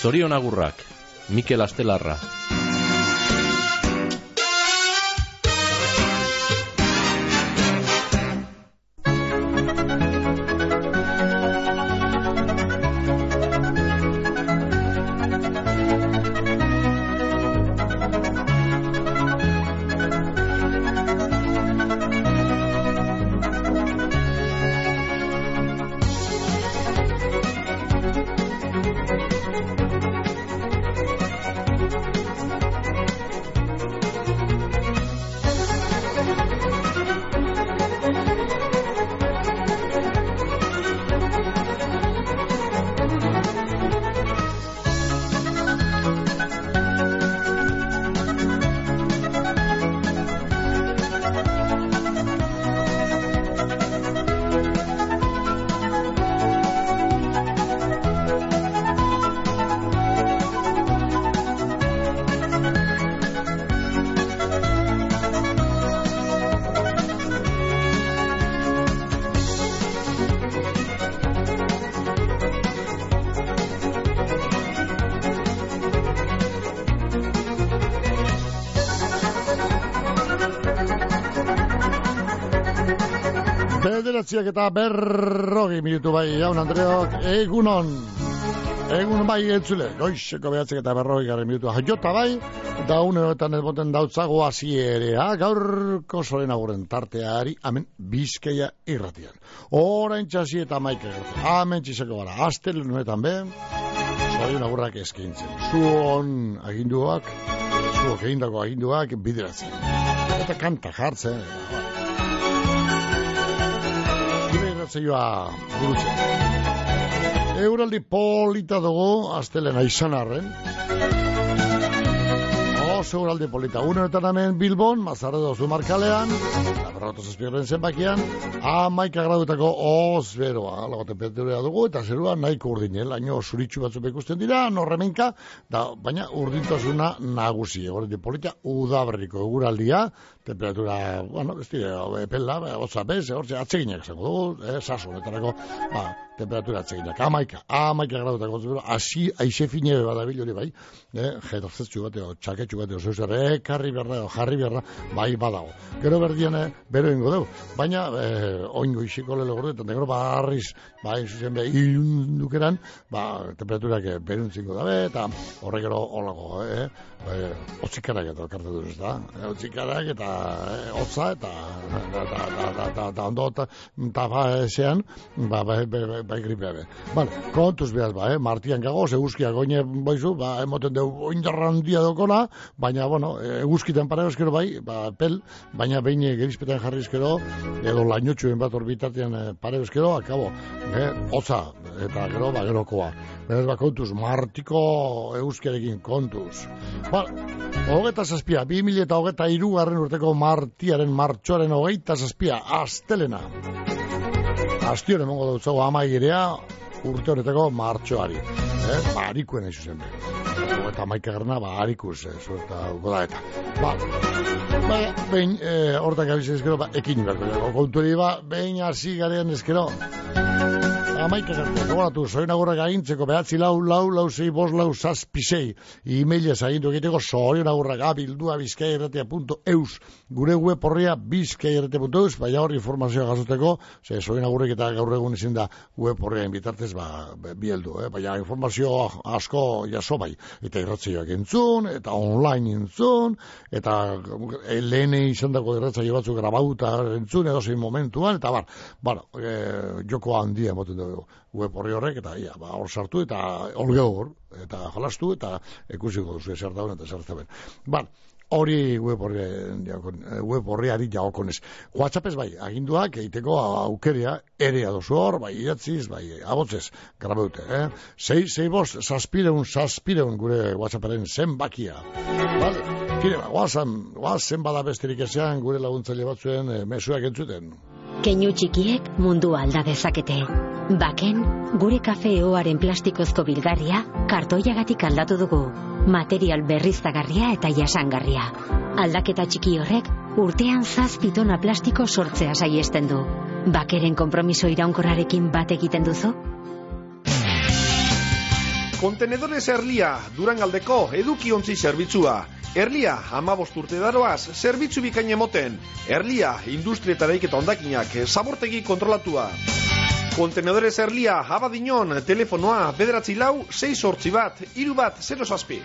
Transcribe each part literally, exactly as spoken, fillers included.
Zorion agurrak, Mikel Astelarra. Bederatziak eta berrogi minutu bai, jaun Andreok, egunon, egun bai entzule, goizeko behatziak eta berrogi garen minutu, jota bai, da uneotan ez boten dautzago azierea, gaurko solen aguren tarteari, amen, Bizkaia irratian. Orain txasi eta maika gertu, amen txiseko gara, astelen honetan be, solen agurrak eskintzen, zuon aginduak, zuok egindako aginduak bideratzen, eta kanta jartzen, eta zeioa burutzen. Euraldi polita dugu, astelena izan arren. Oso euraldi polita. Unenetan hemen Bilbon, Mazarredo Zumarkalean, berrotu zazpigarren zenbakian, hamaika gradutako oz beroa, lago temperatura dugu, eta zerua nahiko urdinel, laino zuritxu batzuk ikusten dira, norremenka, da, baina urdintasuna nagusi. Euraldi polita, udaberriko eguraldia, temperatura, bueno, ez dira, epela, hotza bez, hortze, atseginak zango dugu, eh, saso, netarako, ba, temperatura atseginak, amaika, amaika gradutako, hasi, aixe fine badabil hori bai, eh, jertzetxu bateo, txaketxu bateo, zeuzer, eh, karri berra, jarri berra, bai badago. Gero berdian, eh, bero ingo dugu, baina, eh, oingo isiko lelo gordo, eta negro barriz, ba, zuzen be, ilundukeran, ba, temperaturak beruntzingo dabe, eta horrek gero olago, eh, eh, otzikarak eta elkarte duz, ez da, eh, otzikarak eta hotza eta eta ondo eta ezean bai gripea be. Bale, kontuz behaz ba, eh? Martian gagoz, eguzkia goine boizu, ba, emoten dugu oindarrandia dokona, baina, bueno, eguzkiten para euskero bai, ba, pel, baina behin gerizpetan jarri euskero, edo lainotxuen bat orbitatean pare euskero, akabo, eh? Hotza, eta gero, ba, gerokoa. Beraz, ba, kontuz, martiko eguzkiarekin kontuz. Ba, hogeta zazpia, bi mila eta hogeta irugarren urteko martiaren, martxoaren hogeita zazpia, astelena. Astion emongo dutzago amaigerea urte honetako martxoari. Eh? Ba, harikuen eizu zen. Eta maikagarna, ba, harikuz, eh, zuerta goda eta. Ba, ba, behin, eh, hortak abizen ezkero, ba, ekin berko. Kontueri, ba, behin hasi garean ezkero. Amaika garte, gogoratu, soin agurrak agintzeko behatzi lau, lau, lau, zei, bos, lau, zazpisei, e-mailez agintu egiteko soin agurrak abildua bizkaierratia punto eus, gure web horria bizkaierratia punto eus, baina hor informazioa gazuteko, ze soin agurrek eta gaur egun ezin da web horria inbitartez, ba, bieldu, eh? Baina informazio asko jaso bai, eta irratzaioak entzun, eta online entzun, eta lehen izan dako irratzaio batzuk grabauta entzun, edo zein momentuan, eta bar, bueno, eh, joko handia emoten dugu web horri horrek, eta ia, ba, hor sartu, eta olgeo hor, eta jolastu, eta ikusiko duzu ezer dauen, eta ezer zaben. Ba, hori web horri, web horriari jagokonez. WhatsAppez bai, aginduak egiteko aukerea, ere adozu hor, bai, idatziz, bai, abotzez, grabeute, eh? Sei, sei bost, saspireun, saspireun gure WhatsApparen zenbakia. Vale? Kire, ba, guazen, guazen bada besterik ezean gure laguntzaile batzuen eh, mesuak entzuten. Keinu txikiek mundua alda dezakete. Baken, gure kafeoaren plastikozko bilgarria kartoiagatik aldatu dugu. Material berriztagarria eta jasangarria. Aldaketa txiki horrek urtean zazpi tona plastiko sortzea saiesten du. Bakeren konpromiso iraunkorrarekin bat egiten duzu? Kontenedores Erlia, Durangaldeko edukiontzi zerbitzua. Erlia, hamabost urte daroaz, zerbitzu bikain emoten. Erlia, industrietara iketa ondakinak, zabortegi kontrolatua. Kontenedores Erlia, Abadiñon, telefonoa, bederatzi lau, sei sortzi bat, hiru bat, zero zazpi.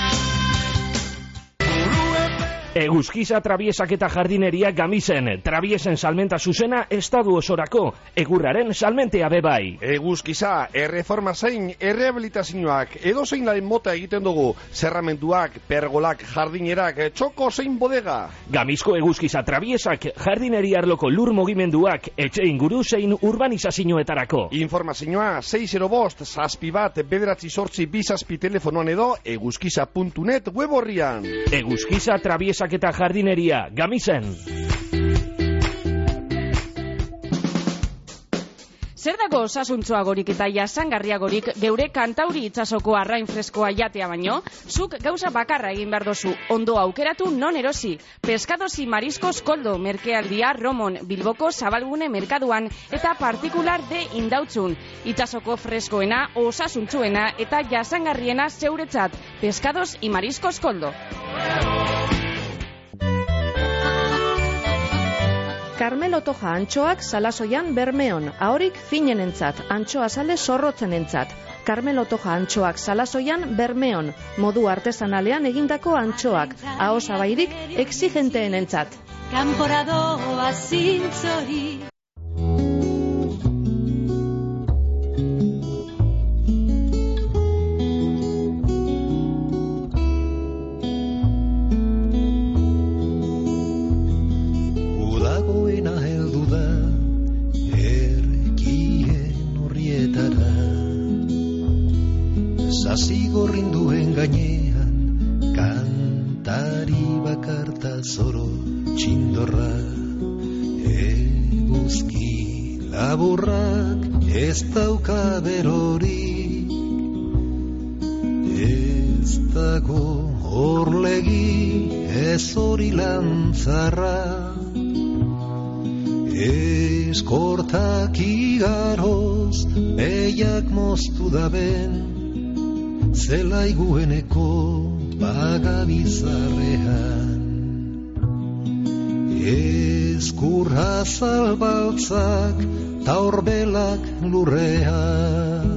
Eguzkiza Trabiesak eta Jardineria Gamisen, Trabiesen salmenta zuzena estadu osorako, egurraren salmentea bebai. Eguzkiza, erreforma zein, errehabilitazioak, edo zein laren mota egiten dugu, zerramenduak, pergolak, jardinerak, txoko zein bodega. Gamizko Eguzkiza Trabiesak, Jardineria arloko lur mugimenduak, etxe inguru zein urbanizazioetarako. Informazioa, sei zero bost, zazpi bat, bederatzi sortzi, bizazpi telefonoan edo, eguzkiza puntu net web horrian. Eguzkiza Trabiesak eta Jardineria, Gamisen. Zer dago osasuntsuagorik eta jasangarriagorik geure kantauri itsasoko arrain freskoa jatea baino? Zuk gauza bakarra egin behar dozu, ondo aukeratu non erosi. Pescados y Mariscos Koldo, merkealdia Romon, Bilboko Zabalgune merkaduan eta partikular de Indautzun. Itsasoko freskoena, osasuntsuena eta jasangarriena zeuretzat. Pescados y Mariscos Koldo. Carmelo Toja antxoak Salasoian Bermeon, ahorik finenentzat, antxoa sale zorrotzenentzat. Carmelo Toja antxoak Salasoian Bermeon, modu artesanalean egindako antxoak, aho zabairik exigenteenentzat. Kanporadoa zintzori. Zigorrinduen gainean kantari bakarta zoro txindorra. Eguzki laburrak ez dauka berorik, ez dago horlegi ez hori lantzarra. Eskortak igaroz behiak moztu daben, zelai gueneko bagabizarrean. Ezkurra zalbaltzak ta horbelak lurrean.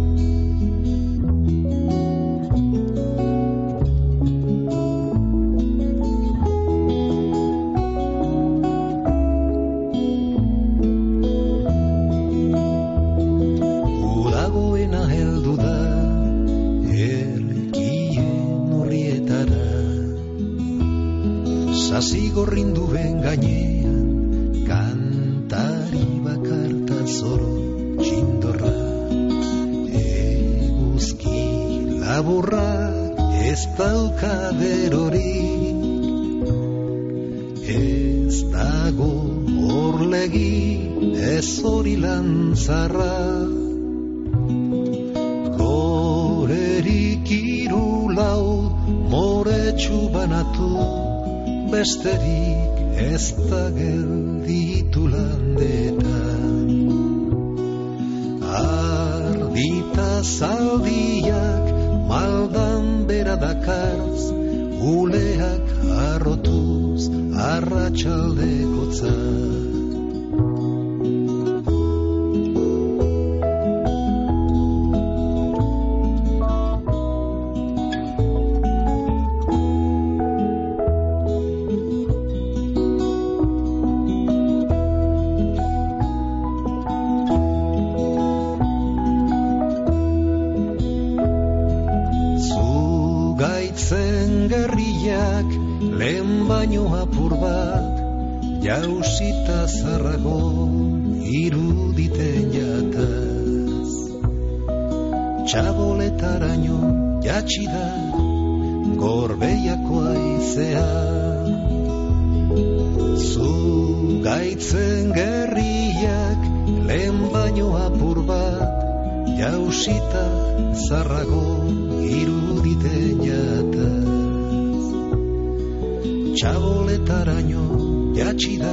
Zigorrinduen gainean kantari bakarta zoro txindorra. Eguzki laburra ez dauka berorik, ez dago horlegi ez hori lantzarra. Lorerik hiru lau moretsu banatu, besterik ez da gelditu landetan. Ardita zaldiak maldan bera dakarz, uleak arrotuz arratsaldekotzat. Lehen baino apur bat, jausita zarrago iruditen jataz. Txaboletaraino jatxida gorbeiako aizea. Zugaitzen gerriak lehen baino apur bat, jausita zarrago iruditen jataz. Txaboletaraino jatxida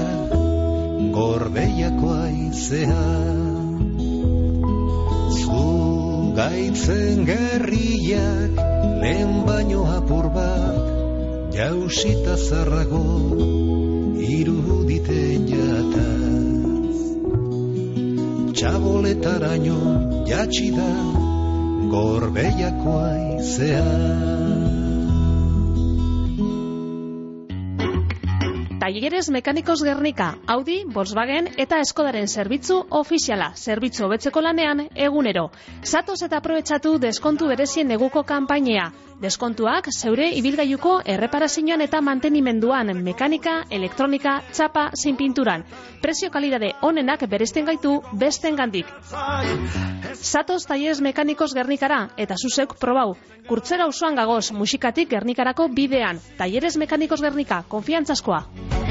gorbeiako aizea. Zu gaitzen gerriak lehen baino apur bat jausita zarrago iruditen jataz. Txaboletaraino jatsi da gorbeiako aizea. Talleres Mekanikos Gernika, Audi, Volkswagen eta Eskodaren zerbitzu ofiziala, zerbitzu hobetzeko lanean egunero. Zatoz eta aprobetxatu deskontu berezien neguko kanpainea. Deskontuak zeure ibilgailuko erreparazioan eta mantenimenduan, mekanika, elektronika, txapa, zein pinturan. Prezio kalidade onenak beresten gaitu bestengandik. Zatoz Talleres Mekanikos Gernikara eta zuzek probau. Kurtzera auzoan gagoz, musikatik Gernikarako bidean. Talleres Mekanikos Gernika, konfiantzazkoa.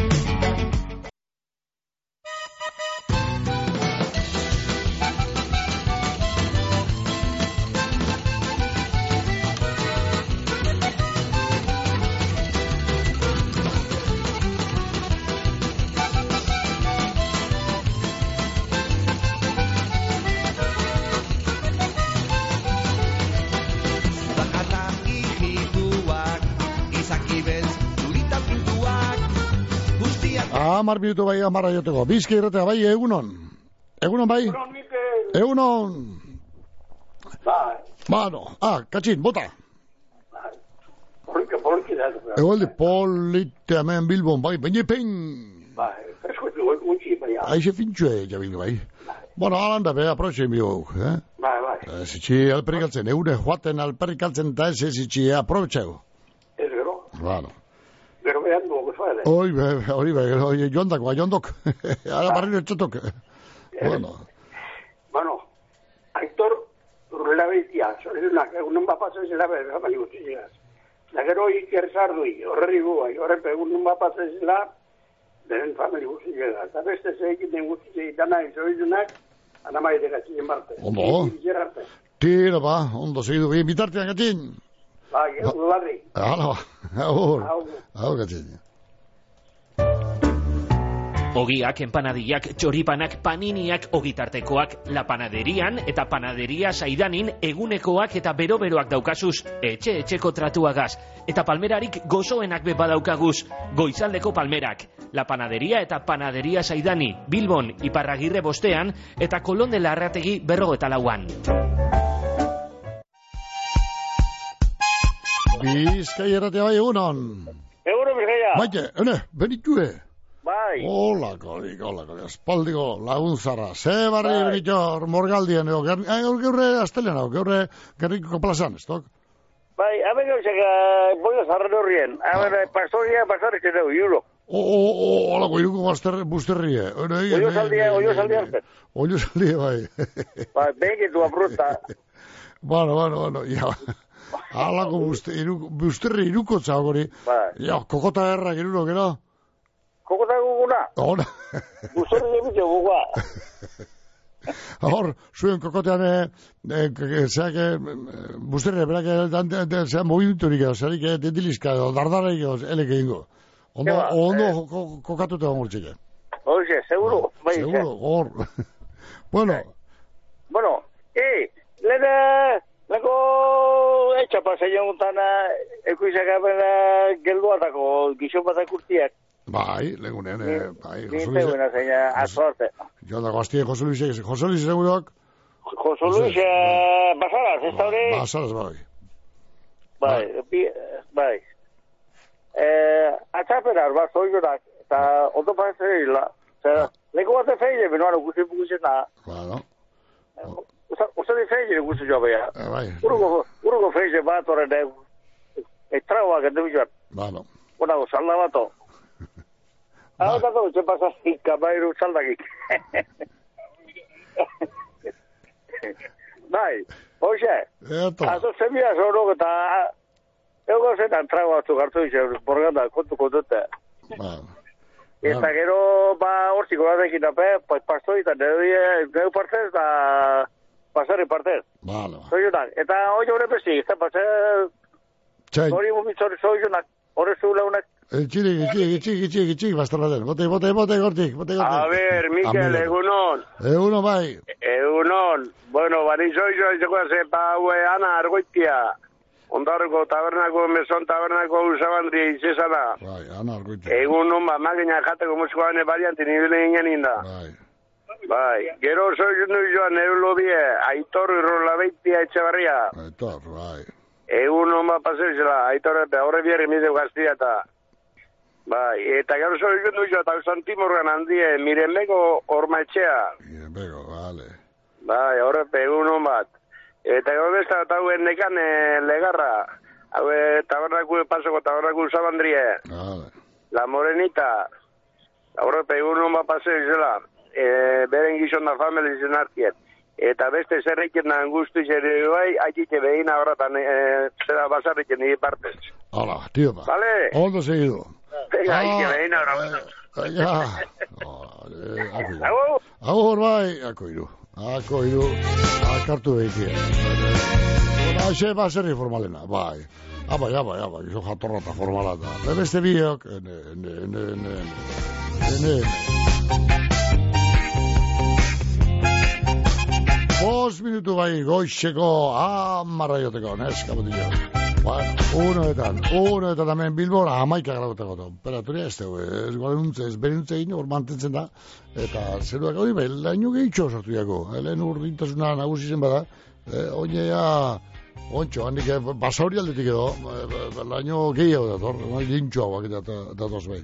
Amar minutu bai amarra joteko. Bizki irratea bai, egunon. Egunon bai? Egunon, Mikel. Egunon. Bai. Bueno, ah, katxin, bota. Bai. Polike, polike da. Egualde, polite hemen Bilbon, bai, baina pein. Bai, eskutu, gutxi, bai. Aixe fintxue, jabil, bai. Bueno, alanda, be, aproxen biok, eh? Bai, bai. Zitxi alperrik altzen, eune joaten alperrik altzen eta ez zitxi aprobetxeu. Ez gero. Bueno. Gero behan dugu, zuare. Oi, hori be, hori jondak, ba, jondok. Ara barriro etxotok. Bueno. Bueno, Aitor, urrela behitia, zorezunak, egunen bapatzen zela behar, baina gutxi llegaz. Da gero iker sardui, horreri guai, horrepe egunen bapatzen zela, beren famili gutxi llegaz. Da beste zeikin den gutxi legitana, zorezunak, anamaide gatzien barte. Ondo. Tira, ba, ondo segidu, bi, bitartean gatzin. Bai, egun barri. Hala, agur. Agur, gatzin. Ogiak, empanadillak, txoripanak, paniniak, ogitartekoak, la panaderian eta panaderia saidanin egunekoak eta bero-beroak daukazuz, etxe-etxeko tratuagaz. Eta palmerarik gozoenak be badaukaguz, goizaldeko palmerak. La panaderia eta panaderia saidani, Bilbon, Iparragirre bostean, eta Kolon de la Arrategi berrogo eta lauan. Bizkai erratea bai egunon. Egunon, Bizkaia. Maite, ene, benitue. Bai. Hola, korik, hola, korik, espaldiko laguntzarra. Ze barri bai. Benito morgaldien, eo, geurre astelean, geurre gerriko plazan, ez tok? Bai, hamen gauzak, boio zarren horrien, hamen pastoria, pastorri zeneu, iulo. O, o, o, holako, iruko busterrie. Oio saldia, oio saldia azten. Oio saldia, bai. Bai, bengitu apruta. Bueno, bueno, bueno, ja. Halako busterri irukotza hori. Bai. Ja, kokota errak iruro, gero? Kokota guguna? Hora. Busterri emitio gugua. Hor, zuen kokotean, zeak, busterri, berak, zeak movimenturik edo, zeak, dentilizka edo, dardarik edo, eleke ingo. Ondo, ondo kokatuta gongo txike. Oixe, seguro. Seguro, hor. Bueno. Bueno, eh, lehena, leheko etxapaseion guntana, ekuizak abena gelduatako, gizon batak urtiak. Bai, legunean, bai, José Luis. Ninte buena zeina, azoarte. Jo dago aztie, José Luis, José Luis seguroak? José Luis, Basaraz, ez da hori? Basaraz, bai. Bai, bai. Atxapenar, bat, zoizonak, eta ondo pasetzen egila. Leko bat efeile, benoan, ukusi pukuzena. Claro. Uste di feile, ukusi joa beha. Bai. Uruko feile bat, horren, estragoak, endebizuan. Bueno. Unago, salda bato. Hau dago, ze pasaztik, kamairu txaldakik. Bai, hoxe, azo zemia zonok eta ego zetan trago batzuk hartu izan, borganda, kontu kontute. Eta gero, ba, hortziko batekin ape, pastoi eta neu partez, eta pasarri partez. Zoiunak, eta hoi hori besti, eta pasar, hori mumitzori zoiunak, hori zu leunak, Etxirik, etxirik, etxirik, etxirik, etxirik, bastarra den. Bote, bote, bote, gortik, bote, gortik. A ver, Mikel, egunon. Egunon, bai. Egunon. Bueno, barizo izo, izeko zepa, hue, Ana, argoitia. Ondarroko tabernako, meson tabernako usabandria izesana. Bai, Ana, argoitia. Egunon, ba, magina jateko muskoane barianti nibile ingen inda. Bai. Bai, gero soy nu joan eulobie, Aitor Irolabeitia Etxebarria. Aitor, bai. Egunon, ba, paseizela, Aitor, eta horre bierri mideu gaztia eta... Bai, eta gero soy nu joan, eta Santimorgan handie, Mirenbego ormaetxea. Mirenbego, vale. Bai, horre, egunon bat. Eta gero besta, eta hauen nekan legarra. Haue, tabernako, pasoko tabernako usabandrie. Vale. La Morenita. Horre, egunon bat paseizela. E, beren gizon da famili zen hartiet. Eta beste zerreiken da angustu ere bai, haitike behina horretan e, zera basarriken nire partez. Hala, tío, pa. Vale. Ondo seguido. Venga, haitike behina horretan. Ja. Agur. Agur, bai. Ako iru. Ako iru. Akartu behitia. Bona, xe baserri formalena, bai. Abai, abai, abai. Iso jatorrata formalata. Beste biok. Ene, ene, ene, ene. Ene, ene. Bos minutu bai goixeko amarra joteko, neska botillo. Bueno, unoetan, unoetan hemen Bilbora hamaika grabotako temperaturia ez dugu, ez guarenuntze, ez berenuntze egin hor mantentzen da, eta zeruak hori behel, laino gehitxo sortu jako, helen urdintasuna nagusi zen bada, eh, oinea, ontxo, handik basauri aldetik edo, eh, laino gehiago dator, lintxo hauak datoz behi.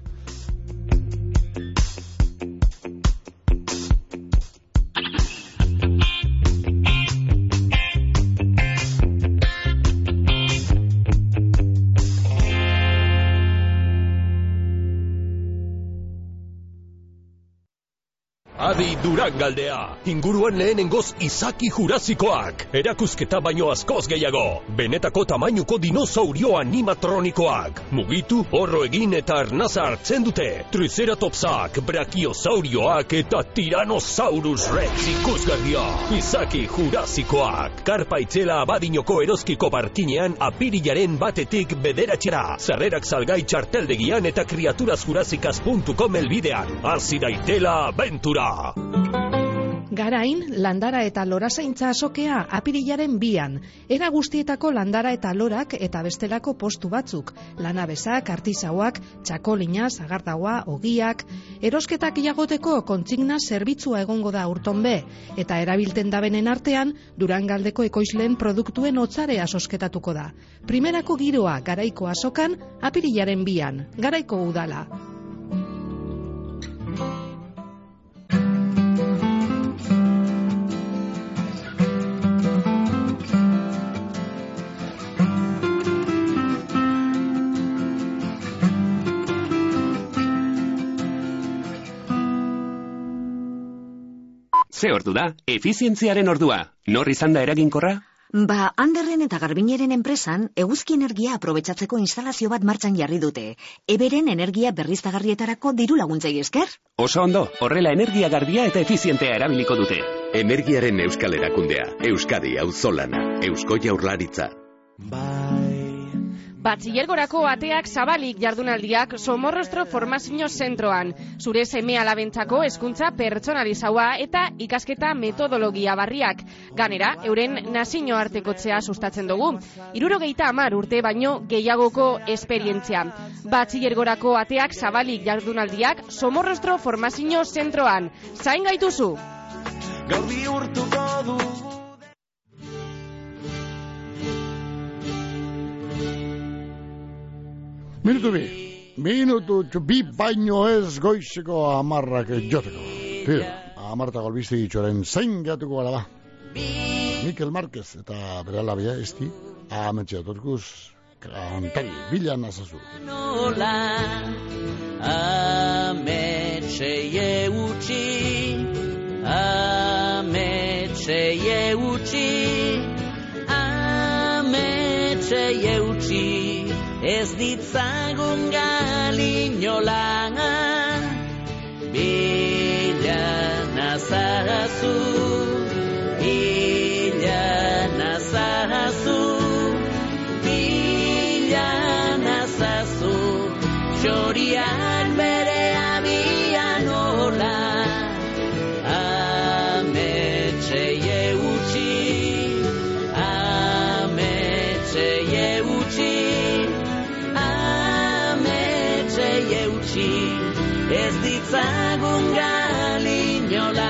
Adi Durangaldea, inguruan lehenengoz izaki jurazikoak, erakusketa baino askoz gehiago, benetako tamainuko dinosaurio animatronikoak, mugitu, horro egin eta arnaza hartzen dute, triceratopsak, brachiosaurioak eta Tyrannosaurus Rex ikusgarria, izaki jurazikoak, Karpa Itzela Abadinoko eroskiko parkinean apirilaren batetik bederatxera, sarrerak salgai txarteldegian eta kriaturazjurazikaz puntu com elbidean, hasi daitela abentura! Garain, landara eta lorazaintza azokea apirilaren bian. Era guztietako landara eta lorak eta bestelako postu batzuk. Lanabesak, artisauak, txakolina, zagardaua, ogiak. Erosketak jagoteko kontsigna zerbitzua egongo da urtonbe. Eta erabilten dabenen artean, Durangaldeko ekoizleen produktuen otzarea sosketatuko da. Primerako giroa Garaiko azokan apirilaren bian. Garaiko udala. Ze ordu da? Efizientziaren ordua. Nor izan da eraginkorra? Ba, Anderren eta Garbineren enpresan eguzki energia aprobetxatzeko instalazio bat martxan jarri dute. Eberen energia berriztagarrietarako diru laguntzei esker. Oso ondo, horrela energia garbia eta efizientea erabiliko dute. Energiaren euskal erakundea, Euskadi auzolana, Eusko Jaurlaritza. Batxillergorako ateak zabalik jardunaldiak Somorrostro Formazio Zentroan. Zure seme alabentzako hezkuntza pertsonalizaua eta ikasketa metodologia barriak. Ganera, euren nazio artekotzea sustatzen dugu. Hirurogeita hamar urte baino gehiagoko esperientzia. Batxillergorako ateak zabalik jardunaldiak Somorrostro Formazio Zentroan. Zain gaituzu! Gaur bihurtuko du. Minutu bi, minutu bi baino ez goizeko amarrak joteko. Tira, amartako albizte ditxoren zain gehatuko gara ba. Mikel Márquez eta bere alabia esti, ametxea torkuz, kantari, bila nazazu. Nola, ametxei eutxi, ametxei eutxi, ametxei eutxi, ez ditzagun galinola, bila nazazu, bila nazazu, bila nazazu, txoriak bere abian hola, ametsei eutxi, ametsei eutxi, ametsei eutxi, ez ditzagun galinola,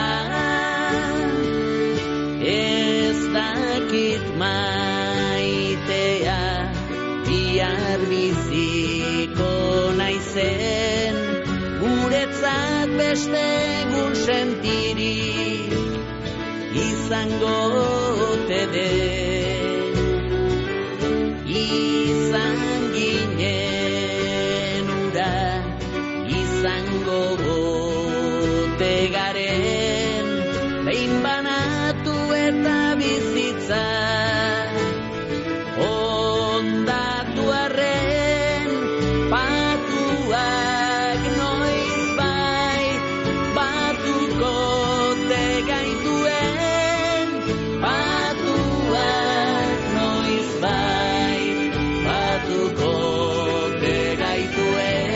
ez dakit maitea, bihar biziko naizen, guretzat beste egun sentirik izango ote den, izan ginen ura, izango ote garen, behin banatu eta bizitza, ondatu arren, patuak noiz bai, batuko te gaituen, patuak noiz bai, batuko te gaituen.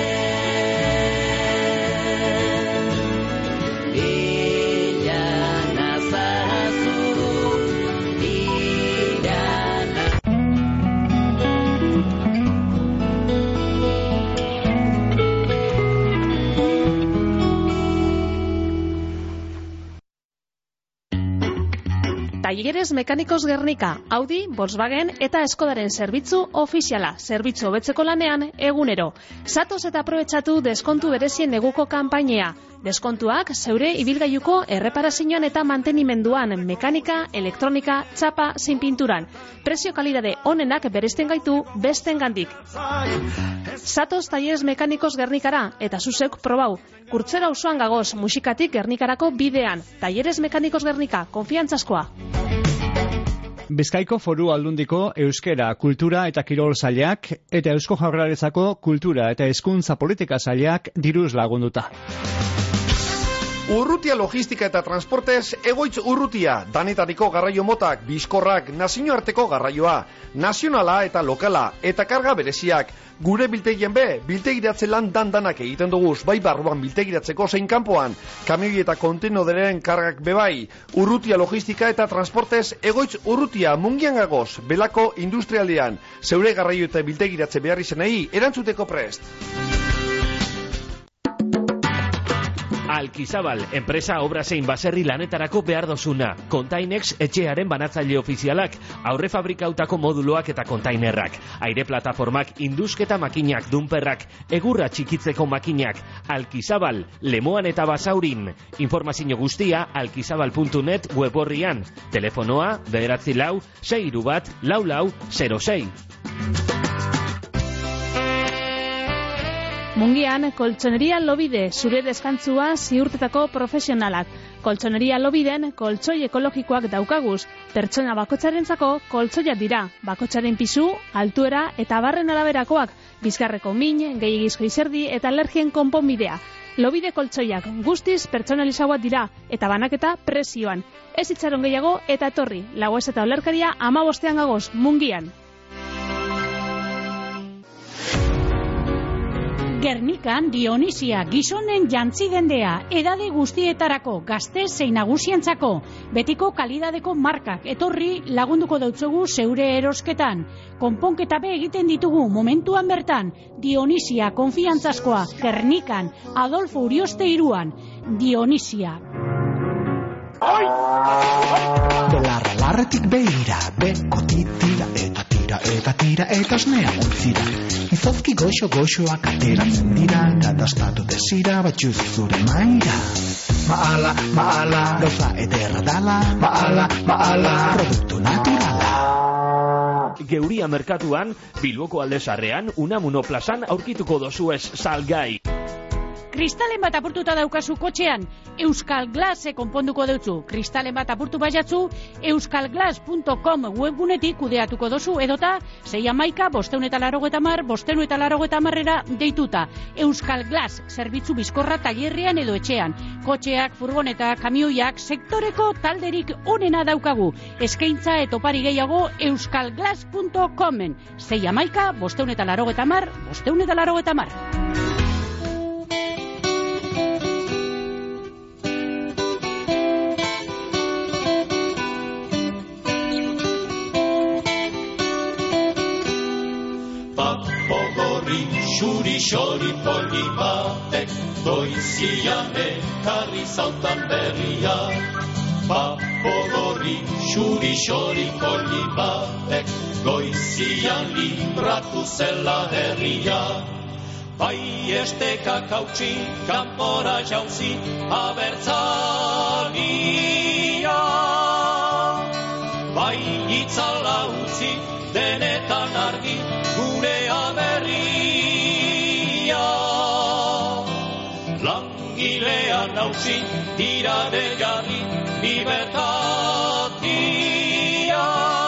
Talleres Mekanikos Gernika, Audi, Volkswagen eta Eskodaren zerbitzu ofiziala, zerbitzu hobetzeko lanean egunero. Zatoz eta aprobetxatu deskontu berezien neguko kanpainea. Deskontuak zeure ibilgailuko erreparazioan eta mantenimenduan, mekanika, elektronika, txapa, zein pinturan. Prezio kalidade onenak beresten gaitu bestengandik. Zatoz Talleres Mekanikos Gernikara eta zuzek probau. Kurtzera auzoan gagoz, musikatik Gernikarako bidean. Talleres Mekanikos Gernika, konfiantzazkoa. Bizkaiko Foru Aldundiko Euskera, Kultura eta Kirol Sailak eta Eusko Jaurlaritzako Kultura eta Hezkuntza Politika Sailak diruz lagunduta. Urrutia logistika eta transportez, egoitz urrutia, danetariko garraio motak, bizkorrak, nazioarteko garraioa, nazionala eta lokala, eta karga bereziak. Gure biltegien be, biltegiratze lan dan-danak egiten duguz, bai barruan biltegiratzeko zein kanpoan, kamioi eta kontenoderen kargak bebai. Urrutia logistika eta transportez, egoitz urrutia, mungian gagoz, belako industrialdean, zeure garraio eta biltegiratze behar izenei, erantzuteko prest. Alkizabal, enpresa obra zein baserri lanetarako behar dozuna. Containex etxearen banatzaile ofizialak, aurre fabrikautako moduloak eta kontainerrak, aire plataformak, indusketa makinak, dunperrak, egurra txikitzeko makinak. Alkizabal, Lemoan eta Basaurin. Informazio guztia alkizabal puntu net web horrian. Telefonoa bederatzi lau, sei hiru bat, lau lau, zero sei. Mungian, Koltsoneria Lobide, zure deskantzua ziurtetako profesionalak. Koltsoneria Lobiden, koltsoi ekologikoak daukaguz. Pertsona bakotxarentzako koltsoiak dira. Bakotxaren pisu, altuera eta barren araberakoak. Bizkarreko min, gehiagizko izerdi eta alergien konponbidea. Lobide koltsoiak guztiz pertsonalizagoak dira eta banaketa prezioan. Ez itxaron gehiago eta etorri. Lagoez eta olerkaria hamabostean gagoz, Mungian. Gernikan Dionisia, gizonen jantzi dendea, edade guztietarako, gazte zein nagusientzako, betiko kalidadeko markak, etorri lagunduko dautzugu zeure erosketan. Konponketa be egiten ditugu momentuan bertan, Dionisia, konfiantzazkoa, Gernikan, Adolfo Urioste iruan, Dionisia. Belarra larretik behira, bekoti tira eta tira eta tira eta esnea ontzira. Izozki goxo-goxoak ateratzen dira, gadastatu desira batxuz zure maira. Maala, maala, gauza ederra dala, maala, maala, produktu naturala. Geuria merkatuan, Bilboko Aldezarrean, Unamuno plazan aurkituko dozuez salgai. Kristalen bat apurtuta daukazu kotxean, Euskal Glase konponduko deutzu. Kristalen bat apurtu baiatzu, euskalglas puntu com webgunetik kudeatuko dozu edota sei hamaika, bosteun eta larogeta mar, bosteun eta larogeta marrera deituta. Euskal Glas, zerbitzu bizkorra tailerrean edo etxean. Kotxeak, furgoneta, kamioiak, sektoreko talderik onena daukagu. Eskaintza etopari gehiago euskalglas puntu comen. sei hamaika, bosteun eta larogeta mar, bosteun eta larogeta mar. Papo gorri xuri-xori poli batek, goizian ekarri zautan berria. Papo gorri xuri-xori poli batek, goizian libratu zela herria. Bai estekak hautsi, kanpora jauzi, abertzalia. Bai itzala utzi, denetan argi, gure aberria. Langilean hausi, tirade jarri, libertatia.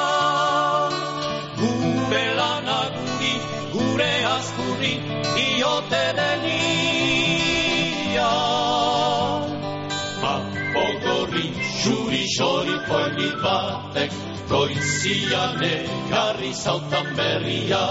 Gure lanaguri, gure azkurri, diote denia. Papo gorri, xuri-xori poli batek, goizian ekarri zautan berria.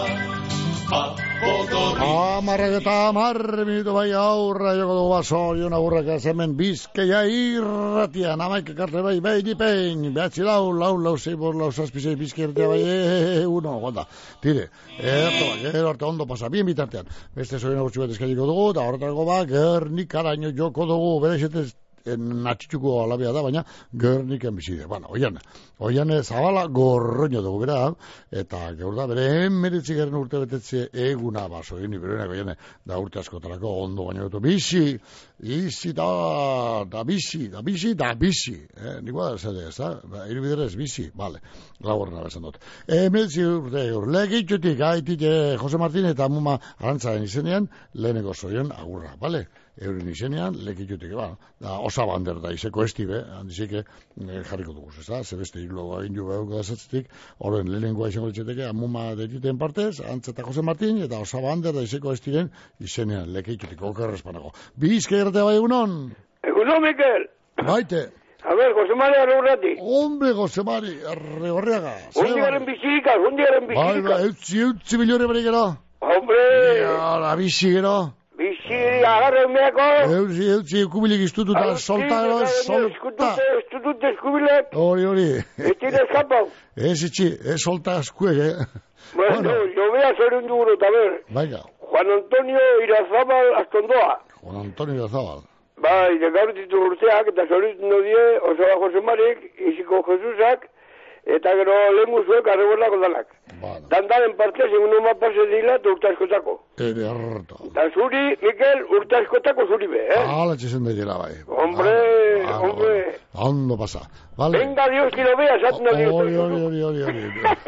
Papo gorri. Amarrak eta amar minutu bai aurra joko dugu basorion agurrak hemen Bizkaia irratian, amaik ekarte bai, bai dipein, behatzi lau, lau, lau, zeibor, lau, zazpizei bizkertea bai, e, uno, gonda, tire, erto bai, ero arte ondo pasa, bien bitartean, beste zorion agurtxu bat eskailiko dugu, eta horretarako ba, Gernikaraino joko dugu, bere xetez, natxituko alabia da, baina Gerniken bizide. Bueno, oian, oian zabala gorroño dugu bera, eta gaur da, bere emeritzi garen urte betetze eguna baso, egin iberuenak oian, da urte askotarako ondo baina dutu, bizi, bizi da, da bizi, da bizi, da bizi, eh, nikoa da zede, ez da, ba, irubiderez bizi, bale, laborna bezan dut. Emeritzi urte gaur, legitxutik, haitik eh, Jose Martin eta Muma Arantzaren izenean, leheneko zorion agurra, bale? Euren izenean, lekitutik, ba, da, osabander da, izeko estibe, handizike eh, jarriko dugu, ez da, zebeste hilo egin jo behauko da zatzetik, horren lehenengoa izango ditzeteke, Amuma detiten partez, Antzeta Jose Martin, eta osabander da izeko estiren izenean, lekitutik, okerrezpanako. Bizka erratea bai egunon? Egunon, Mikel! Baite! A ver, Jose Mari arreurrati. Hombre, Jose Mari, arreurriaga. Hundiaren bizikaz, hundiaren bizikaz. Bai, bai, eutzi, eutzi miliore bere gero. Hombre! Ja, la bizi gero. Bizi, agarre umeako. Eutzi, eutzi, ekubilik iztututa, solta, gero, solta. Estutut eskubilek. Hori, hori. Etxin eskapau. Ez, etxi, ez solta eskuek, eh. Bueno, jo bea zer un duguro, a ver. Venga. Juan Antonio Irazabal Astondoa. Juan Antonio Irazabal. Bai, de gaur ditu urteak, eta zoritu no die, Osoa Jose Marik, iziko Jesusak, eta gero lehenguzuek arrebolako danak. Bueno. Dandaren parte, segun uma pase dila, eta urtaskotako. Ere harto. Eta zuri, Mikel, urtaskotako zuri be, eh? Hala txezen da dira, bai. Hombre, ah, hombre. Ondo pasa. Vale. Venga, Dios, que lo vea, saten a Dios. Ori, ori, ori, ori, ori.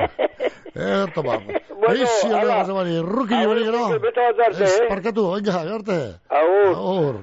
Erto, ba. Bueno, ala. Ruki, hori gero. Beta bat arte, eh? Esparkatu, venga, arte. Agur. Agur.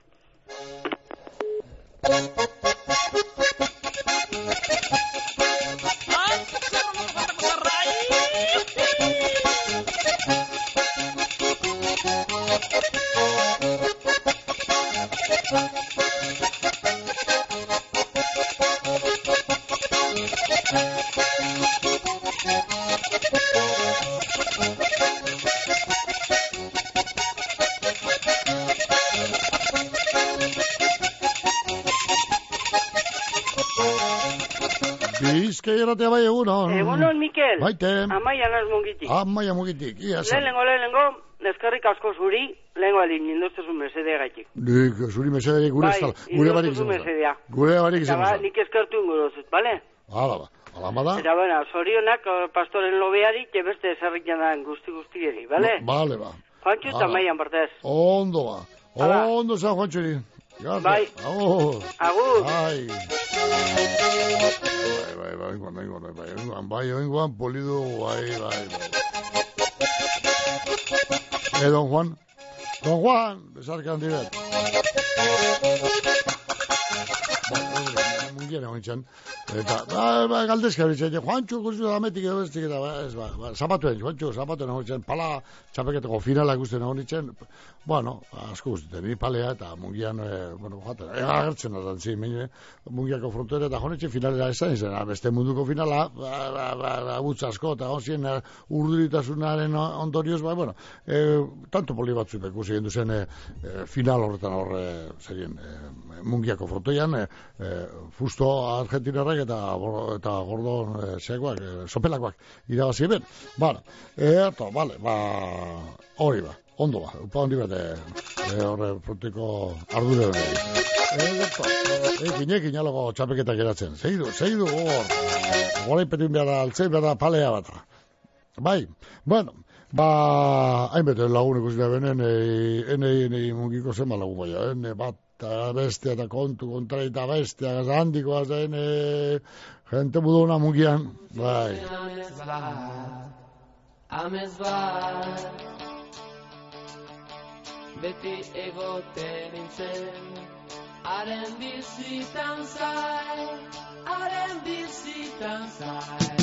Bizka irratea bai egunon. Egunon, Mikel. Baite. Amaia naz mugitik. Amaia mugitik, ia zen. Lehenengo, lehenengo, neskarrik asko zuri, lehenengo alin, nindoztezu mesedea gaitik. Nik, zuri mesedea gure bai, estala. Gure barik izan mesedea. Gure barik izan ba, nik eskertu ingurozut, bale? Hala ba, hala bada. Eta bueno, zorionak pastoren lobeari, que beste esarrik janan guzti-guztieri, bale? Bale ba. Juantxu eta Maian partez. Ondo ba. Ondo zan, Juantxuri. Bai. Agur. Agur. Bai. Bai, bai, bai, bai, bai, bai, bai, bai, bai, polido, bai, bai, bai. Eh, don Juan? Don Juan, besarkan diret. Mungiera honintzen. Eta, ba, galdezka horitzen, Juantxu, guztu da metik edo bestik eta, ez, ba, zapatuen, Juantxu, zapatuen honintzen, pala txapeketeko finalak guztien honintzen, bueno, asko guztien, ni palea eta mungian, e, bueno, joaten, agertzen adan, zin, mine, mungiako frontera eta honintzen finalera esan izan, beste munduko finala, ba, ba, ba, ba, gutz asko, eta honzien urduritasunaren ondorioz, ba, bueno, e, tanto poli batzu ikusi egin duzen e, e, final horretan horre, zerien, e, mungiako frontoian, e, e, fusto argentinarrak Gordoniak eta, eta Gordon e, zegoak, e, sopelakoak irabazi ben. Bara, eta, bale, ba, hori ba, ondo ba, upa hondi bat, e, horre frutiko ardure hori. Eta, ekin ekin alogo txapeketak eratzen, zeidu, zeidu, gogor, gora ipetin behar da, altzei behar da palea bat. Bai, bueno, ba, hainbete lagun ikusi da benen, enei, enei mungiko zema lagun baina, ene bat, eta bestea eta kontu kontra eta bestea gaza handikoa zen e, gente budona mugian bai amez bat amez bat beti egoten nintzen haren bizitan zai haren bizitan zai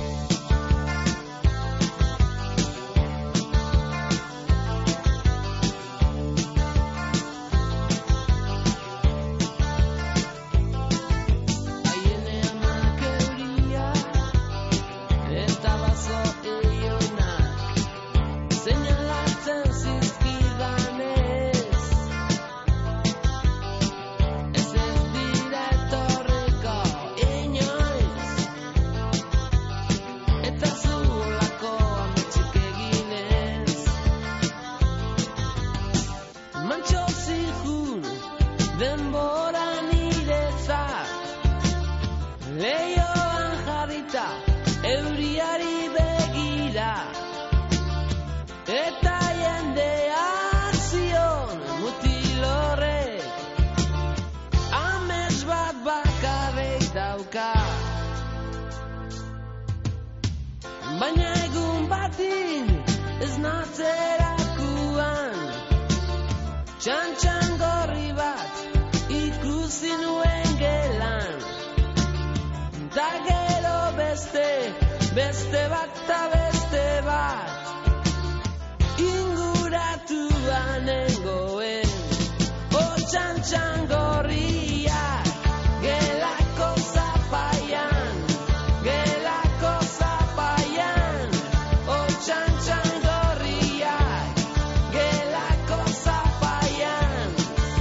baina egun batin ez natzerakuan txantxan gorri bat ikusi nuen gelan ta gero beste beste bat ta beste bat inguratuan nengoen o txantxan gorriak gelako zapaian gelako zapaian o txantxan gorriak gelako zapaian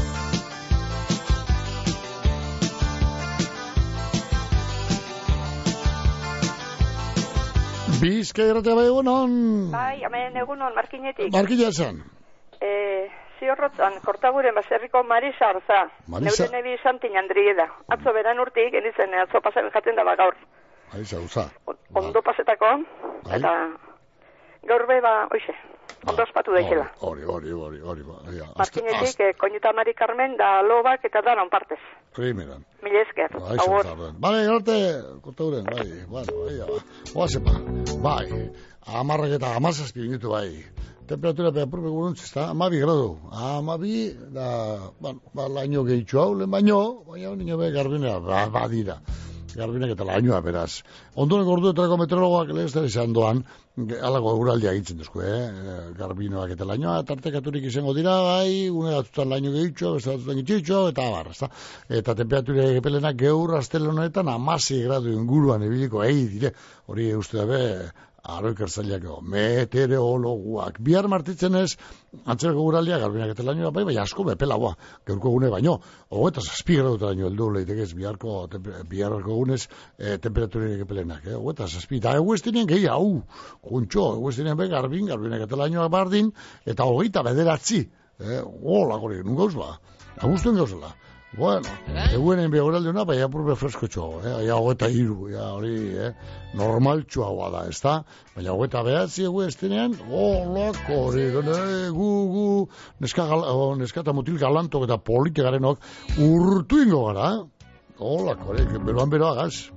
Bizkai erratea bai egunon? Bai, hemen egunon, Markinetik. Markina esan? Eh, ziorrotzan, kortaguren baserriko Marisa Arza. Marisa? Neure nebi santin andrieda. Atzo beran urtik, enitzen, atzo pasaben jaten da bagaur. Marisa Arza. Ondo pasetako, bai. Eta gaur beba, oixe, ondo ospatu daikela. Hori, hori, hori, hori. Markinetik, eh, koñuta Mari Carmen, da lobak eta danon partez. Primeran. Mila esker, agur. Bale, garte, kortaguren, bai, bueno, bai, bai, oazepa, bai, amarrak eta amazazpi minutu, bai. Temperatura pe apurpe guruntz, ezta, amabi gradu, amabi, da, bueno, ba, laino gehitxu hau, lehen baino, baina nino be garbinea, ba, badira. Garbinak eta lainoa, beraz. Ondoren orduetarako meteorologoak lehezten izan doan, alago euraldia egitzen duzko, eh? Garbinoak eta lainoa, tartekaturik izango dira, bai, une batzutan laino gehitxo, beste batzutan gehitxo, eta abar, ezta? Eta temperatura egepelenak geur astel honetan amasi gradu inguruan ebiliko, ei, dire, hori uste dabe, aroik ertzaileako, meteorologuak. Bihar martitzen ez, antzerako guraldia, garbinak eta lainoa, bai, bai, asko bepelagoa, gaurko gune baino, hogeta zazpi graduta daño heldu leitekez, biharko, biharko gunez, eh, temperaturik egepelenak, eh, hogeta zazpi, eta eguestinen gehi, hau, juntxo, eguestinen be, garbin, garbinak eta lainoa bardin, eta hogeita bederatzi, eh, hola, gori, nun gauz ba, agustuen gauzela. Bueno, eguenen begoralde hona, bai apurbe fresko txo, eh? Ja, hogeta iru, ja, hori, eh? Normal txoa da, ez da? Baina hogeta behatzi egu estenean, holako, hori, eh, gu, gu, neska, oh, neska eta mutil galantok eta polite garenok, urtu ingo gara, holako, hori, beroan beroa gaz.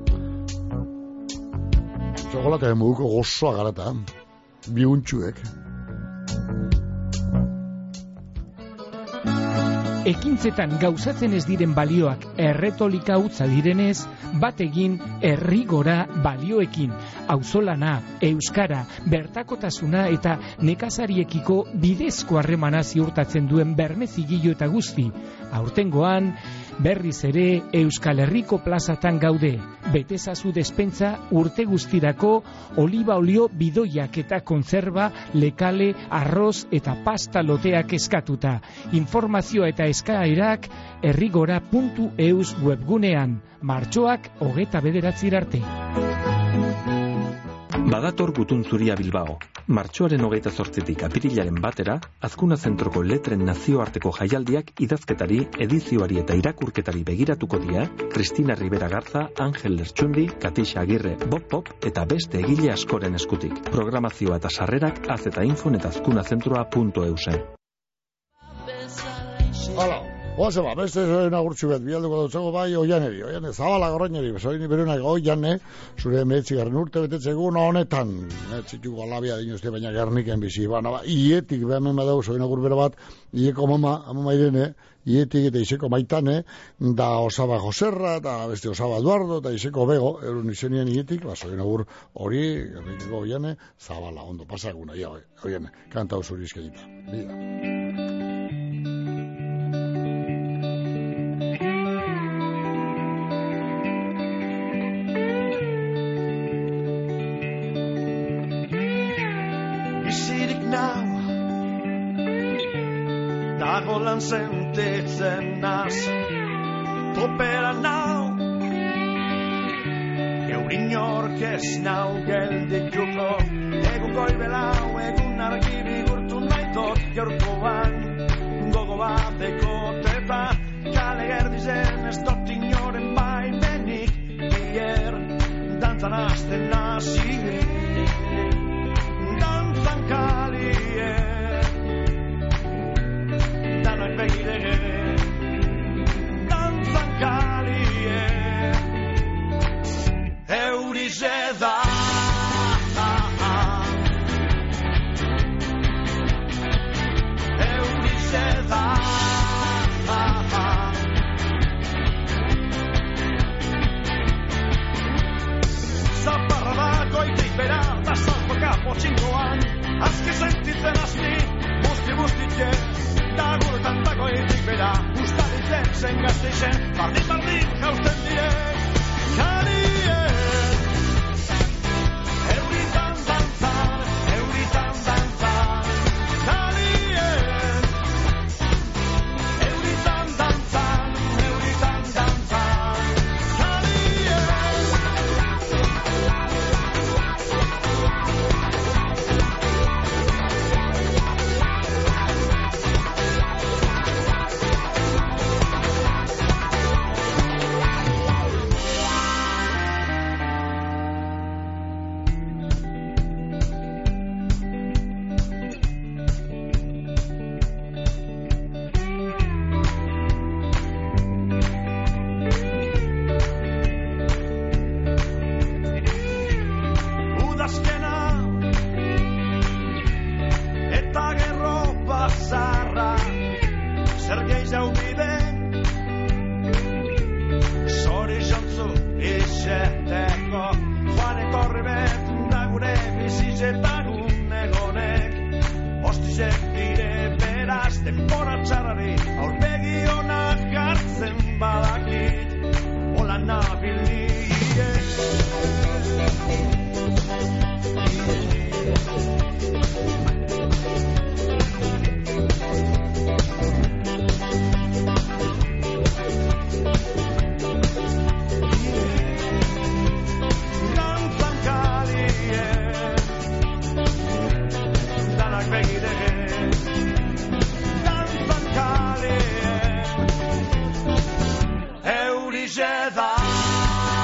Txokolata emuduko gozoa garata, biuntxuek. Ekintzetan gauzatzen ez diren balioak erretolika utza direnez, bat egin herri gora balioekin, auzolana, euskara, bertakotasuna eta nekazariekiko bidezko harremana ziurtatzen duen bermezigillo eta guzti. Aurtengoan, berriz ere Euskal Herriko plazatan gaude. Betezazu despentsa urte guztirako oliba olio bidoiak eta kontzerba, lekale, arroz eta pasta loteak eskatuta. Informazioa eta eskaerak herrigora puntu eus webgunean. Martxoak hogeta bederatzi arte. Badator Gutun Zuria Bilbao. Martxoaren hogeita zortzitik apirilaren batera, Azkuna Zentroko letren nazioarteko jaialdiak idazketari, edizioari eta irakurketari begiratuko dira, Cristina Rivera Garza, Angel Lertxundi, Katixa Agirre, Bob Pop eta beste egile askoren eskutik. Programazioa eta sarrerak az eta infon eta azkunazentroa puntu eusen. Hala, oaze ba, beste zoen agurtxu bet, bialduko dutzago bai, oianeri, oianeri, zabala gorroineri, zoin iberunak oiane, zure mehetzi garen urte betetzegun honetan, mehetzituko alabia dinuzte, baina Gerniken bizi, baina ba, ietik behamen badau, zoin agur bero bat, ieko mama, amama irene, ietik eta izeko maitane, da Osaba Joserra, eta beste Osaba Eduardo, eta izeko bego, erun izenien ietik, ba, zoin agur hori, Gernikeko oiane, zabala, ondo, pasaguna, ja, oiane, kanta usuri izkenita, bila. Nago lan sentitzen naz, topera nau, eurin ork ez nau geldituko, egun goibelau, egun argi bigurtu naitot, gaurkoan gogo bateko teta, kale gerdizen ez dut inoren baimenik, bier, dantzan azten nazi, dantzan kalie, danak begire, dantzan kalie, eurize da, eurize da, zaparra da goitik bera, da salpoka potxingoan, azke sentitzen azni, busti bustitxe, da guretan dagoetik bera, ustaritzen zen gazteizen, bardin bardin jausten direk, karien, euritan dantzan, euritan dantzan, karien, euritan dantzan, euritan dantzan, karien. Udazkena eta gerro bazarra, zer gehiago bide, zori jontzu izeteko, joan etorri bet da gure bizitzetan egonek, ostizek dire beraz denbora txarrari, aurpegi honak hartzen badakit, hola nabil nire. Dantzan kalie, danak begire, dantzan kalie, eurize da.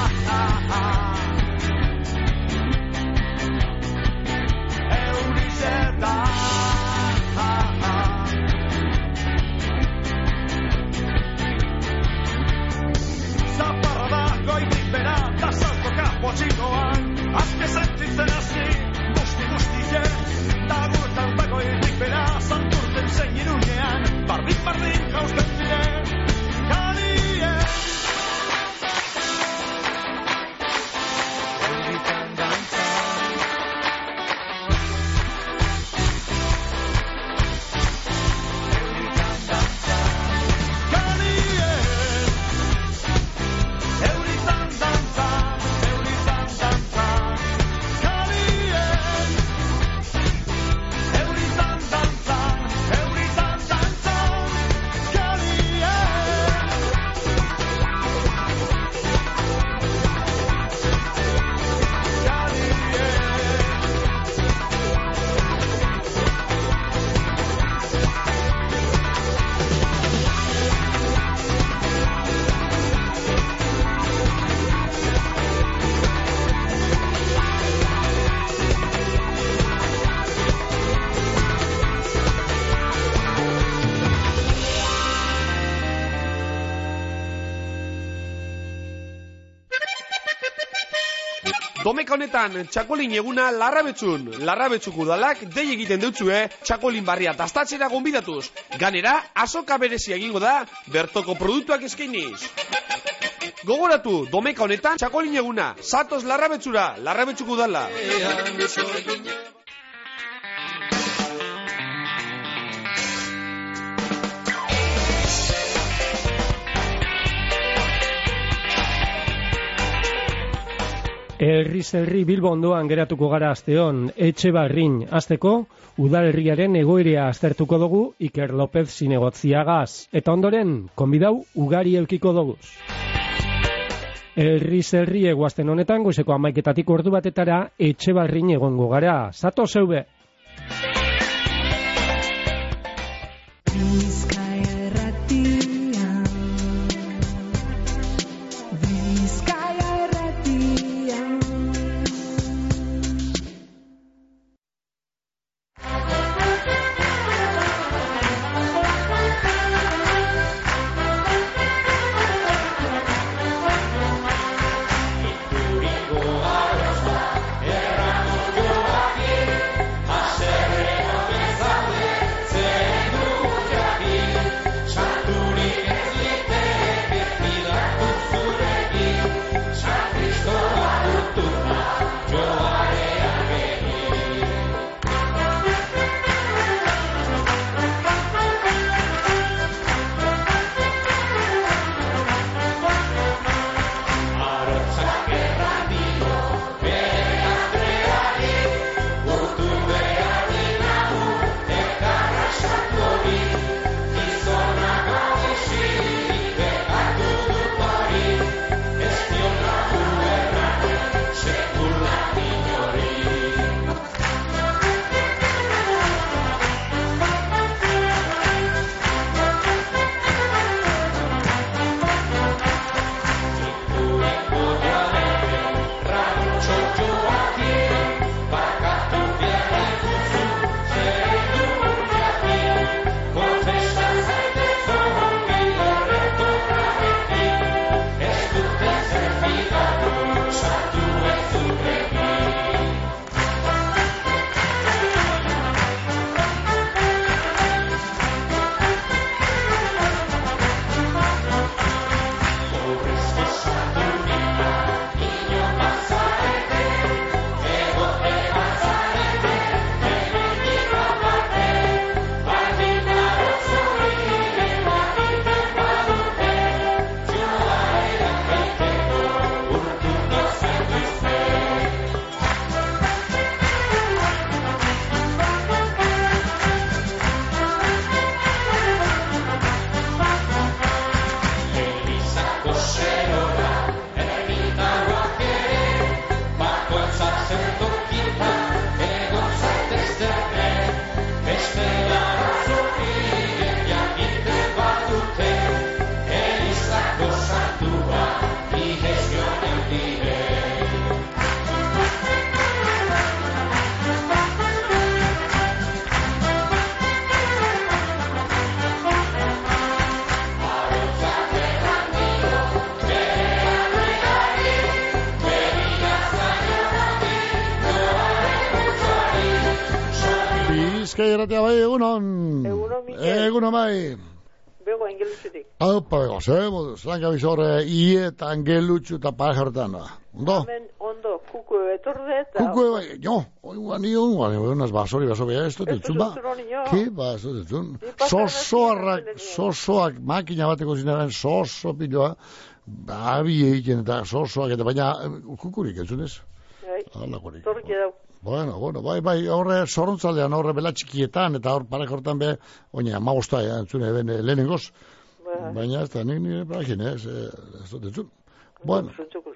Domeka honetan txakolin eguna Larrabetxun. Larrabetxuk udalak dei egiten deutzue txakolin barria dastatzera gonbidatuz. Ganera, azoka berezia egingo da bertoko produktuak eskainiz. Gogoratu, domeka honetan txakolin eguna. Zatoz Larrabetxura, Larrabetxuk udala. Herriz herri Bilbo ondoan geratuko gara asteon, Etxebarrin hasteko udalerriaren egoerea aztertuko dugu Iker López Zinegotziagaz, eta ondoren konbidau ugari eukiko dugu. Herriz herri eguazten honetan goizeko hamaiketatik ordu batetara Etxebarrin egongo gara. Zato zeube! Bizkaia bai, egunon. Egunon, Mikel. Egunon bai. Bego, angelutxutik. Aupa, bego, ze, moduz, lanka bizorre, ie eta angelutxu eta pajartan, ondo? Hemen, ondo, kuku etorre eta... Kuku bai, jo, oiuan, oiuan, oiuan, unas basori, basori, ez dut ditzun, ba? Ki, ba, ez dut ditzun. Sosoarrak, sosoak, makina bateko zinaren, soso piloa, babi egiten eta sosoak, eta baina, kukurik, ez dut ez? Alakorik. Torrik edau. Bueno, bueno, bai, bai, horre zorrontzaldean, horre belatxikietan, eta hor parekortan be, oina, magosta, ja, entzune, ben, lehenengoz. Baina, ez da, nik nire prakin, ez, ez dut entzun. Bueno,